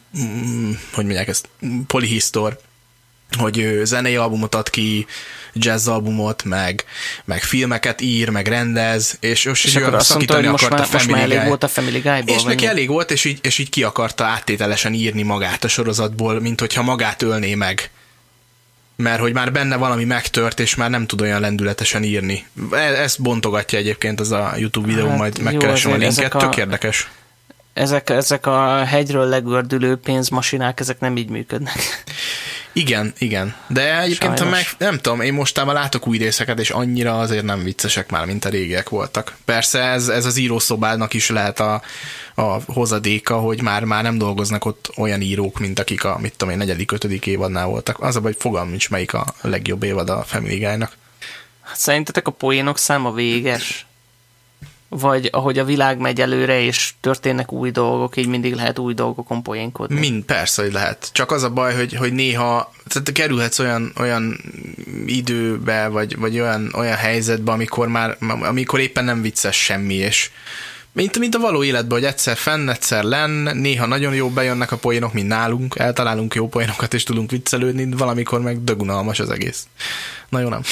polihisztor, hogy ő zenei albumot ad ki, jazz albumot, meg filmeket ír, meg rendez, és akkor szakítani akart a Family Guy. Elég volt a Family Guy-ból. És neki elég volt, és így ki akarta áttételesen írni magát a sorozatból, mint hogyha magát ölné meg. Mert hogy már benne valami megtört, és már nem tud olyan lendületesen írni. Ezt bontogatja egyébként az a YouTube videó, majd megkeresem a linket, tök érdekes. Ezek a hegyről legördülő pénzmasinák, ezek nem így működnek. Igen. De egyébként nem tudom, én mostában látok új részeket, és annyira azért nem viccesek már, mint a régiek voltak. Persze ez az írószobának is lehet a hozadéka, hogy már nem dolgoznak ott olyan írók, mint akik a 4., 5. évadnál voltak. Az a baj, fogalmam nincs, melyik a legjobb évad a Family Guy-nak. Hát szerintetek a poénok száma véges? Vagy ahogy a világ megy előre, és történnek új dolgok, így mindig lehet új dolgokon poénkodni? Persze, hogy lehet. Csak az a baj, hogy néha tehát kerülhetsz olyan időbe, vagy olyan helyzetbe, amikor éppen nem vicces semmi, és mint a való életben, hogy egyszer fenn, egyszer lenn, néha nagyon jó bejönnek a poénok, mint nálunk, eltalálunk jó poénokat, és tudunk viccelődni, valamikor meg dögunalmas az egész. Nagyon nem.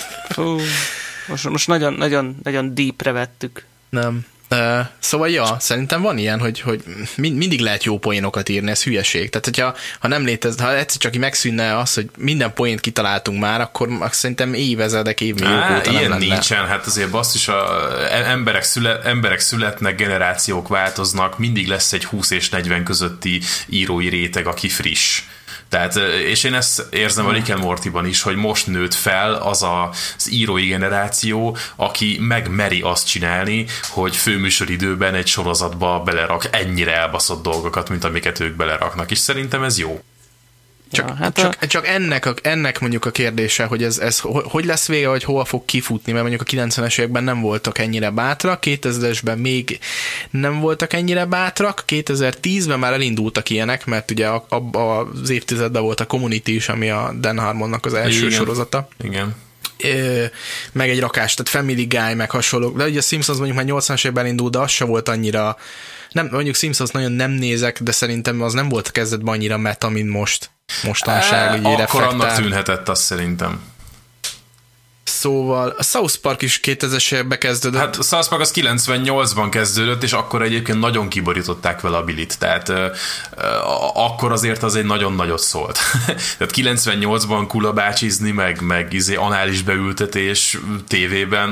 Most nagyon deepre vettük. Nem. Szóval szerintem van ilyen, hogy mindig lehet jó poénokat írni, ez hülyeség. Tehát, hogyha ha egyszer csak megszűnne az, hogy minden poént kitaláltunk már, akkor szerintem évezredek, évmilliók óta ilyen nem lenne. Nincsen, hát azért basszus, emberek születnek, generációk változnak, mindig lesz egy 20 és 40 közötti írói réteg, aki friss. Tehát, és én ezt érzem a Rick and Mortyban is, hogy most nőtt fel az írói generáció, aki megmeri azt csinálni, hogy főműsoridőben egy sorozatba belerak ennyire elbaszott dolgokat, mint amiket ők beleraknak, és szerintem ez jó. Csak ennek mondjuk a kérdése, hogy ez hogy lesz vége, hogy hova fog kifutni, mert mondjuk a 90-es években nem voltak ennyire bátrak, 2000-esben még nem voltak ennyire bátrak, 2010-ben már elindultak ilyenek, mert ugye abban az évtizedben volt a Community is, ami a Dan Harmonnak az első sorozata. Igen. Meg egy rakás, tehát Family Guy, meg hasonlók, de ugye a Simpsons mondjuk már 80-as évben indult, de az se volt annyira, nem, mondjuk Simpsons nagyon nem nézek, de szerintem az nem volt kezdetben annyira meta, mint mostanság. Akkor annak tűnhetett, azt szerintem. Szóval a South Park is 2000-es évekbe kezdődött. Hát a South Park az 98-ban kezdődött, és akkor egyébként nagyon kiborították vele a Billit, tehát akkor azért az egy nagyon nagyot szólt. Tehát 98-ban kulabácsizni, meg anális beültetés tévében,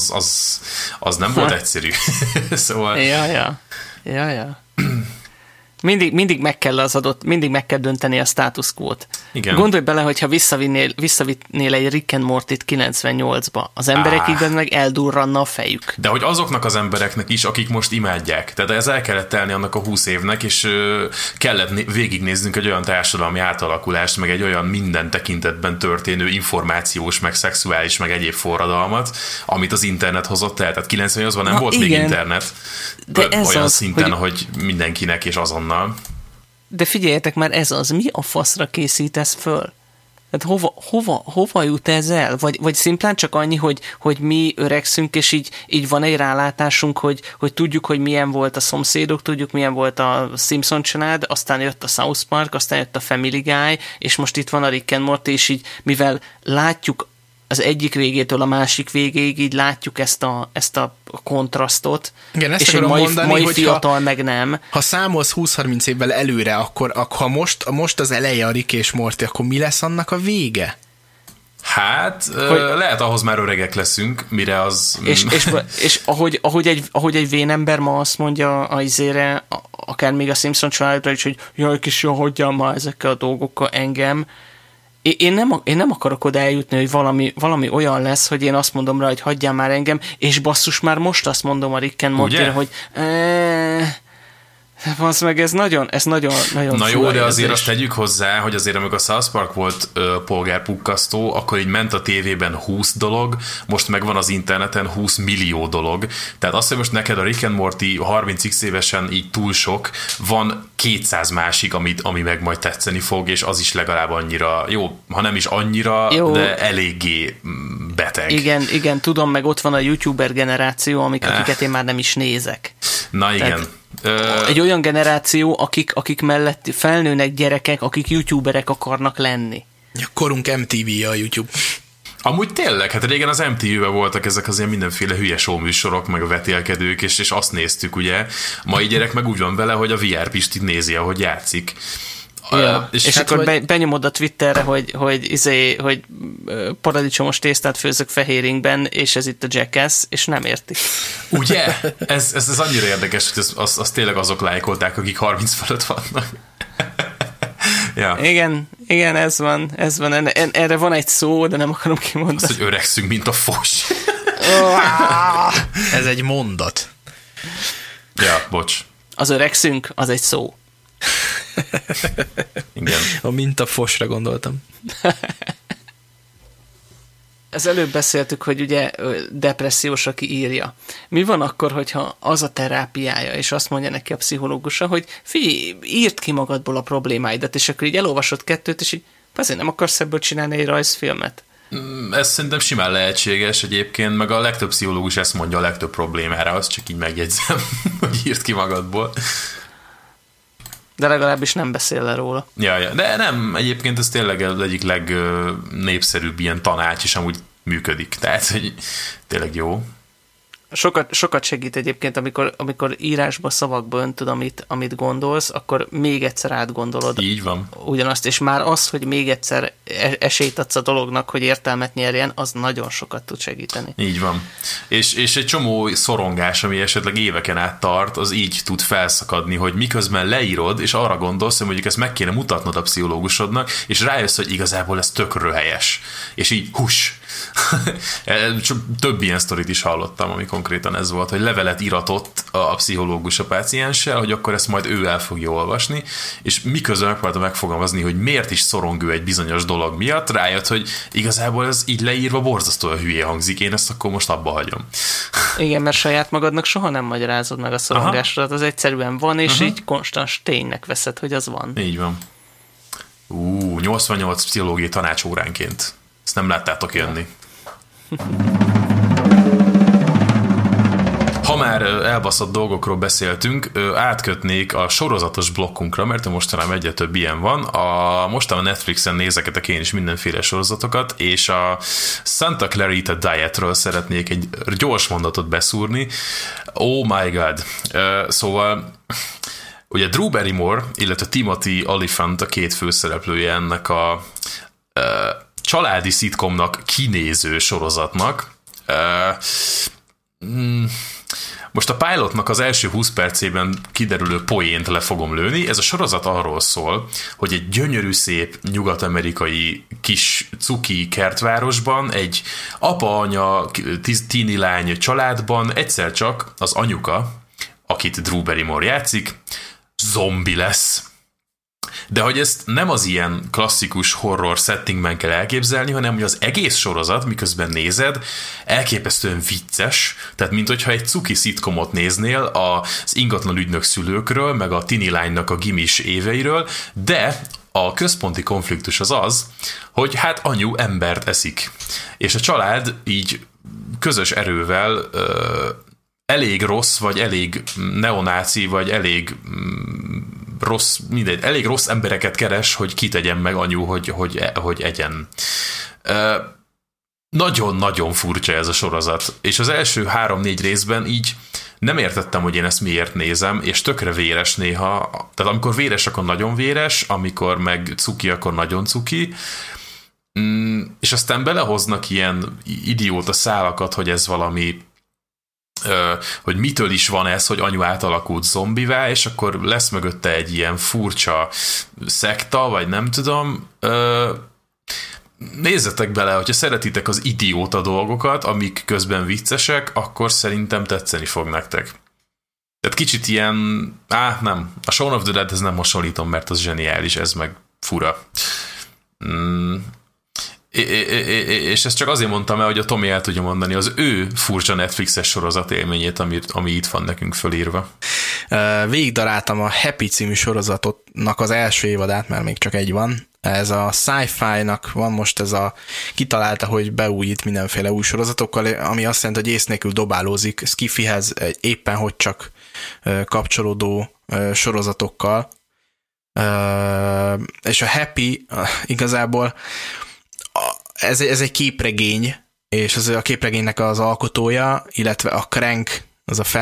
az nem volt egyszerű. Szóval... Ja. Mindig meg kell mindig meg kell dönteni a status quo-t. Igen. Gondolj bele, hogyha visszavinnél egy Rick and Morty-t 98-ba, az emberekben meg eldurranna a fejük. De hogy azoknak az embereknek is, akik most imádják. Tehát ez el kellett telni annak a 20 évnek, és kellett végignéznünk egy olyan társadalmi átalakulást, meg egy olyan minden tekintetben történő információs, meg szexuális, meg egyéb forradalmat, amit az internet hozott el. Tehát 98-ban nem volt még internet. De ez olyan az, szinten, hogy mindenkinek és azonnal. De figyeljetek már, ez az, mi a faszra készítesz föl? Tehát hova jut ez el? Vagy szimplán csak annyi, hogy mi öregszünk, és így van egy rálátásunk, hogy tudjuk, hogy milyen volt a szomszédok, tudjuk, milyen volt a Simpson család, aztán jött a South Park, aztán jött a Family Guy, és most itt van a Rick and Morty, és így, mivel látjuk az egyik végétől a másik végéig, így látjuk ezt a kontrasztot. Igen, ezt és egy mai fiatal meg nem. Ha számolsz 20-30 évvel előre, akkor ha most az eleje a Rick és Morty, akkor mi lesz annak a vége? Hát, lehet ahhoz már öregek leszünk, mire az... És ahogy egy vénember ma azt mondja a izére, akár még a Simpson családra is, hogy jaj, kis jó, hagyjál már ezekkel a dolgokkal engem. Én nem akarok oda eljutni, hogy valami olyan lesz, hogy én azt mondom rá, hogy hagyjál már engem, és basszus, már most azt mondom a Rick and Mortyra, hogy az meg ez nagyon na jó, de azért azt tegyük hozzá, hogy azért amikor a South Park volt polgárpukkasztó, akkor így ment a tévében 20 dolog, most meg van az interneten 20 millió dolog. Tehát azt, hogy most neked a Rick and Morty 30x évesen így túl sok, van 200 másik, ami meg majd tetszeni fog, és az is legalább annyira jó, ha nem is annyira, jó, de eléggé beteg. Igen, tudom, meg ott van a YouTuber generáció, akiket én már nem is nézek. Na igen. Egy olyan generáció, akik mellett felnőnek gyerekek, akik youtuberek akarnak lenni. A korunk MTV a YouTube. Amúgy tényleg, hát régen az MTV-ben voltak ezek az ilyen mindenféle hülye show műsorok, meg a vetélkedők, és azt néztük, ugye. Mai gyerek meg úgy van vele, hogy a VR Pistit nézi, ahogy játszik. Ja, és hát akkor benyomod a Twitterre, hogy paradicsomos tésztát főzök fehéringben, és ez itt a Jackass, és nem értik. Ugye? Ez annyira érdekes, hogy azt tényleg azok lájkolták, akik 30 fölött vannak. Ja. Igen, ez van. Erre van egy szó, de nem akarom kimondani. Azt, hogy öregszünk, mint a fos. Ez egy mondat. Ja, bocs. Az öregszünk, az egy szó. Igen. A mintafosra gondoltam. Az előbb beszéltük, hogy ugye depressziós, aki írja. Mi van akkor, hogyha az a terápiája, és azt mondja neki a pszichológusa, hogy figyelj, írd ki magadból a problémáidat, és akkor így elolvasod kettőt, és így azért nem akarsz ebből csinálni egy rajzfilmet? Ez szerintem simán lehetséges egyébként, meg a legtöbb pszichológus ezt mondja a legtöbb problémára, azt csak így megjegyzem, hogy írd ki magadból. De legalábbis nem beszél le róla. Ja, de nem, egyébként ez tényleg az egyik legnépszerűbb ilyen tanács, és amúgy működik. Tehát, hogy tényleg jó. Sokat segít egyébként, amikor írásba, szavakba öntöd, amit gondolsz, akkor még egyszer átgondolod. Így van. Ugyanazt, és már az, hogy még egyszer esélyt adsz a dolognak, hogy értelmet nyerjen, az nagyon sokat tud segíteni. Így van. És egy csomó szorongás, ami esetleg éveken át tart, az így tud felszakadni, hogy miközben leírod, és arra gondolsz, hogy mondjuk ezt meg kéne mutatnod a pszichológusodnak, és rájössz, hogy igazából ez tökről helyes. És így több ilyen sztorit is hallottam, ami konkrétan ez volt, hogy levelet iratott a pszichológus a pácienssel, hogy akkor ezt majd ő el fogja olvasni, és miközben megpróbálta megfogalmazni, hogy miért is szorong ő egy bizonyos dolog miatt, rájött, hogy igazából ez így leírva borzasztóan hülyé hangzik, én ezt akkor most abba hagyom. Igen, mert saját magadnak soha nem magyarázod meg a szorongásodat, az egyszerűen van, és így konstans ténynek veszed, hogy az van. Így van. 88 pszichológiai tanácsóránként. Ezt nem láttátok jönni. Ha már elbaszott dolgokról beszéltünk, átkötnék a sorozatos blokkunkra, mert mostanában egyre több ilyen van. Mostanában Netflixen nézeketek én is mindenféle sorozatokat, és a Santa Clarita Dietről szeretnék egy gyors mondatot beszúrni. Oh my god. Szóval ugye Drew Barrymore, illetve Timothy Olyphant a két főszereplője ennek a családi szitkomnak kinéző sorozatnak. Most a pilotnak az első 20 percében kiderülő poént le fogom lőni. Ez a sorozat arról szól, hogy egy gyönyörű, szép nyugat-amerikai kis cuki kertvárosban egy apa-anya, tíni lány családban egyszer csak az anyuka, akit Drew Barrymore játszik, zombi lesz. De hogy ezt nem az ilyen klasszikus horror settingben kell elképzelni, hanem hogy az egész sorozat, miközben nézed, elképesztően vicces, tehát mint hogyha egy cuki szitkomot néznél az ingatlan ügynök szülőkről, meg a tini lánynak a gimis éveiről, de a központi konfliktus az, hogy hát anyu embert eszik. És a család így közös erővel elég rossz, vagy elég neonáci, vagy elég rossz, mindegy, elég rossz embereket keres, hogy kitegyen meg anyu, hogy egyen. Nagyon-nagyon furcsa ez a sorozat, és az első 3-4 részben így nem értettem, hogy én ezt miért nézem, és tökre véres néha, tehát amikor véres, akkor nagyon véres, amikor meg cuki, akkor nagyon cuki, és aztán belehoznak ilyen idióta szálakat, hogy ez valami, hogy mitől is van ez, hogy anyu átalakult zombivá, és akkor lesz mögötte egy ilyen furcsa szekta, vagy nem tudom. Nézzetek bele, hogyha szeretitek az idióta dolgokat, amik közben viccesek, akkor szerintem tetszeni fog nektek. Tehát kicsit ilyen, nem, a Shaun of the Deadhez nem hasonlítom, mert az zseniális, ez meg fura. És ezt csak azért mondtam el, hogy a Tomi el tudja mondani az ő furcsa Netflixes sorozat élményét, ami itt van nekünk fölírva. Végigdaráltam a Happy című sorozatnak az első évadát, mert még csak egy van. Ez a Sci-Fi-nak van most ez kitalálta, hogy beújít mindenféle új sorozatokkal, ami azt jelenti, hogy ész nélkül dobálózik Skifihez éppen hogy csak kapcsolódó sorozatokkal. És a Happy igazából ez egy képregény, és az a képregénynek az alkotója, illetve a Crank, az a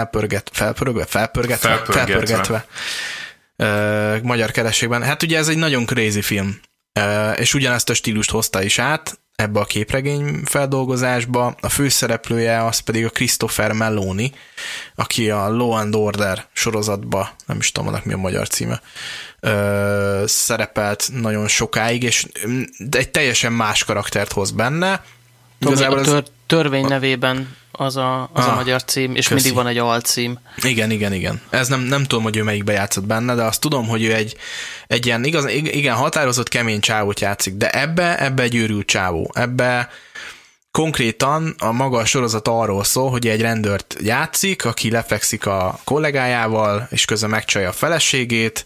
felpörgetve magyar kerességben. Hát ugye ez egy nagyon crazy film, és ugyanezt a stílust hozta is át ebbe a képregény feldolgozásba. A főszereplője az pedig a Christopher Meloni, aki a Law and Order sorozatba, nem is tudom, annak mi a magyar címe, szerepelt nagyon sokáig, és egy teljesen más karaktert hoz benne. Igazából törvény nevében az a magyar cím, és mindig van egy alcím. Igen. Ez nem tudom, hogy ő melyikbe játszott benne, de azt tudom, hogy ő egy ilyen igen határozott, kemény csávót játszik, de ebbe egy őrült csávó. Ebbe konkrétan a maga a sorozat arról szól, hogy egy rendőrt játszik, aki lefekszik a kollégájával, és közben megcsalja a feleségét,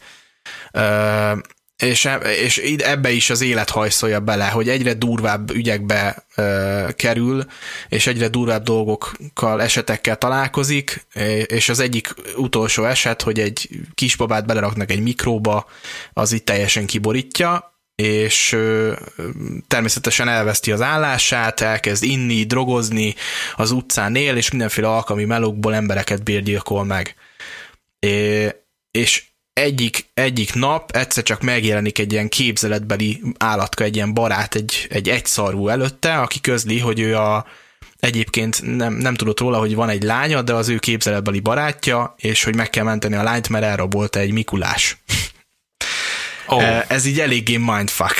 és ebbe is az élet hajszolja bele, hogy egyre durvább ügyekbe kerül, és egyre durvább dolgokkal, esetekkel találkozik, és az egyik utolsó eset, hogy egy kisbabát beleraknak egy mikróba, az itt teljesen kiborítja, és természetesen elveszti az állását, elkezd inni, drogozni, az utcán él, és mindenféle alkalmi melókból embereket bérgyilkol meg. És egyik nap egyszer csak megjelenik egy ilyen képzeletbeli állatka, egy ilyen barát, egy egyszarvú előtte, aki közli, hogy ő egyébként nem tudott róla, hogy van egy lánya, de az ő képzeletbeli barátja, és hogy meg kell menteni a lányt, mert elrabolta egy Mikulás. Oh. Ez így eléggé mindfuck.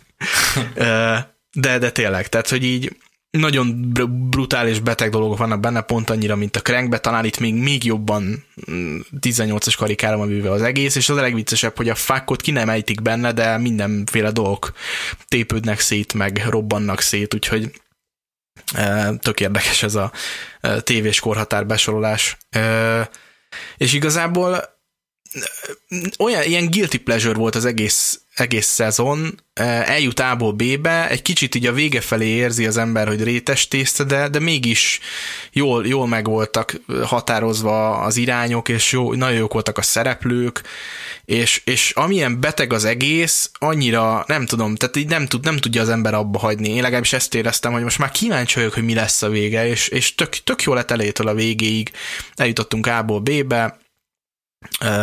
De tényleg, tehát, hogy így nagyon brutális beteg dolgok vannak benne, pont annyira, mint a Crankbe, talán itt még jobban 18-as karikára van bűve az egész, és az a legviccesebb, hogy a fuckot ki nem ejtik benne, de mindenféle dolgok tépődnek szét, meg robbannak szét, úgyhogy tök érdekes ez a tévés korhatár besorolás. És igazából ilyen guilty pleasure volt az egész szezon, eljut A-ból B-be, egy kicsit így a vége felé érzi az ember, hogy rétes tészta, de mégis jól meg voltak határozva az irányok, és nagyon jók voltak a szereplők, és amilyen beteg az egész, annyira nem tudom, tehát így nem tudja az ember abba hagyni. Én legalábbis ezt éreztem, hogy most már kíváncsi vagyok, hogy mi lesz a vége, és tök jó lett elejétől a végéig. Eljutottunk A-ból B-be,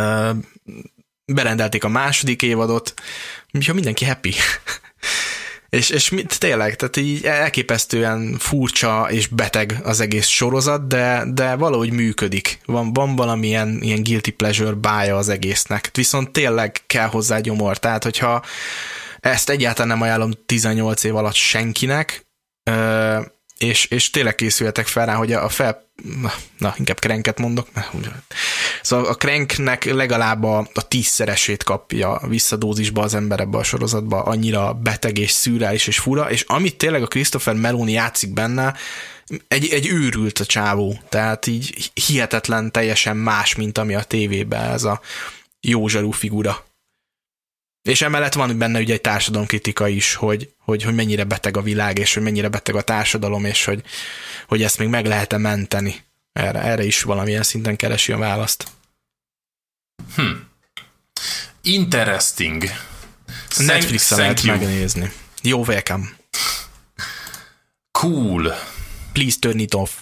berendelték a második évadot, úgyhogy mindenki happy. És tényleg, tehát így elképesztően furcsa és beteg az egész sorozat, de valahogy működik. Van valamilyen ilyen guilty pleasure bája az egésznek. Viszont tényleg kell hozzá gyomor. Tehát, hogyha ezt egyáltalán nem ajánlom 18 év alatt senkinek, és tényleg készüljetek fel rá, hogy inkább Cranket mondok, szóval a Cranknek legalább a 10-szeresét kapja visszadózisba az ember ebbe a sorozatba, annyira beteg és szürreális és fura, és amit tényleg a Christopher Meloni játszik benne, egy őrült a csávó, tehát így hihetetlen, teljesen más, mint ami a tévében ez a jó zsarú figura. És emellett van benne ugye egy társadalomkritika is, hogy mennyire beteg a világ, és hogy mennyire beteg a társadalom, és hogy ezt még meg lehet-e menteni. Erre is valamilyen szinten keresi a választ. Interesting. Netflixen lehet megnézni. Jó, welcome. Cool. Please turn it off.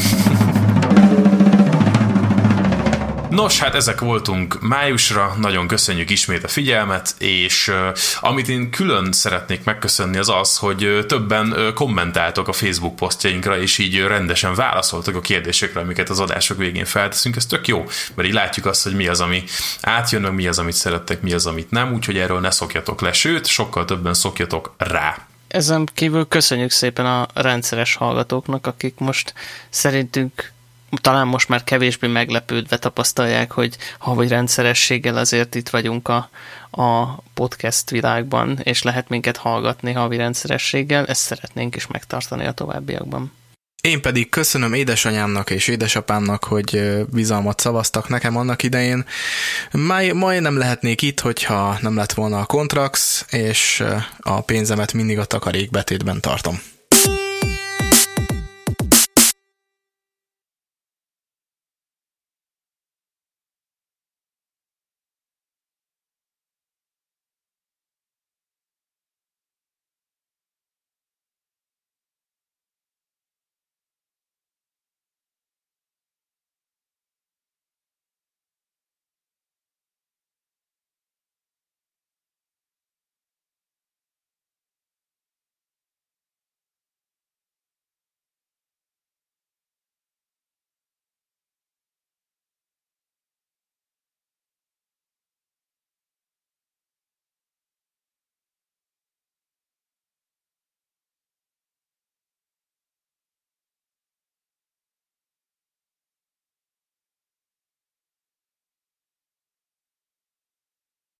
Nos, hát ezek voltunk májusra, nagyon köszönjük ismét a figyelmet, és amit én külön szeretnék megköszönni az az, hogy többen kommentáltok a Facebook posztjainkra, és így rendesen válaszoltok a kérdésekre, amiket az adások végén felteszünk. Ez tök jó, mert így látjuk azt, hogy mi az, ami átjön, meg mi az, amit szerettek, mi az, amit nem, úgyhogy erről ne szokjatok le, sőt, sokkal többen szokjatok rá. Ezen kívül köszönjük szépen a rendszeres hallgatóknak, akik most szerintünk talán most már kevésbé meglepődve tapasztalják, hogy havi rendszerességgel azért itt vagyunk a podcast világban, és lehet minket hallgatni havi rendszerességgel, ezt szeretnénk is megtartani a továbbiakban. Én pedig köszönöm édesanyámnak és édesapámnak, hogy bizalmat szavaztak nekem annak idején. Majd nem lehetnék itt, hogyha nem lett volna a Kontrax, és a pénzemet mindig a takarékbetétben tartom.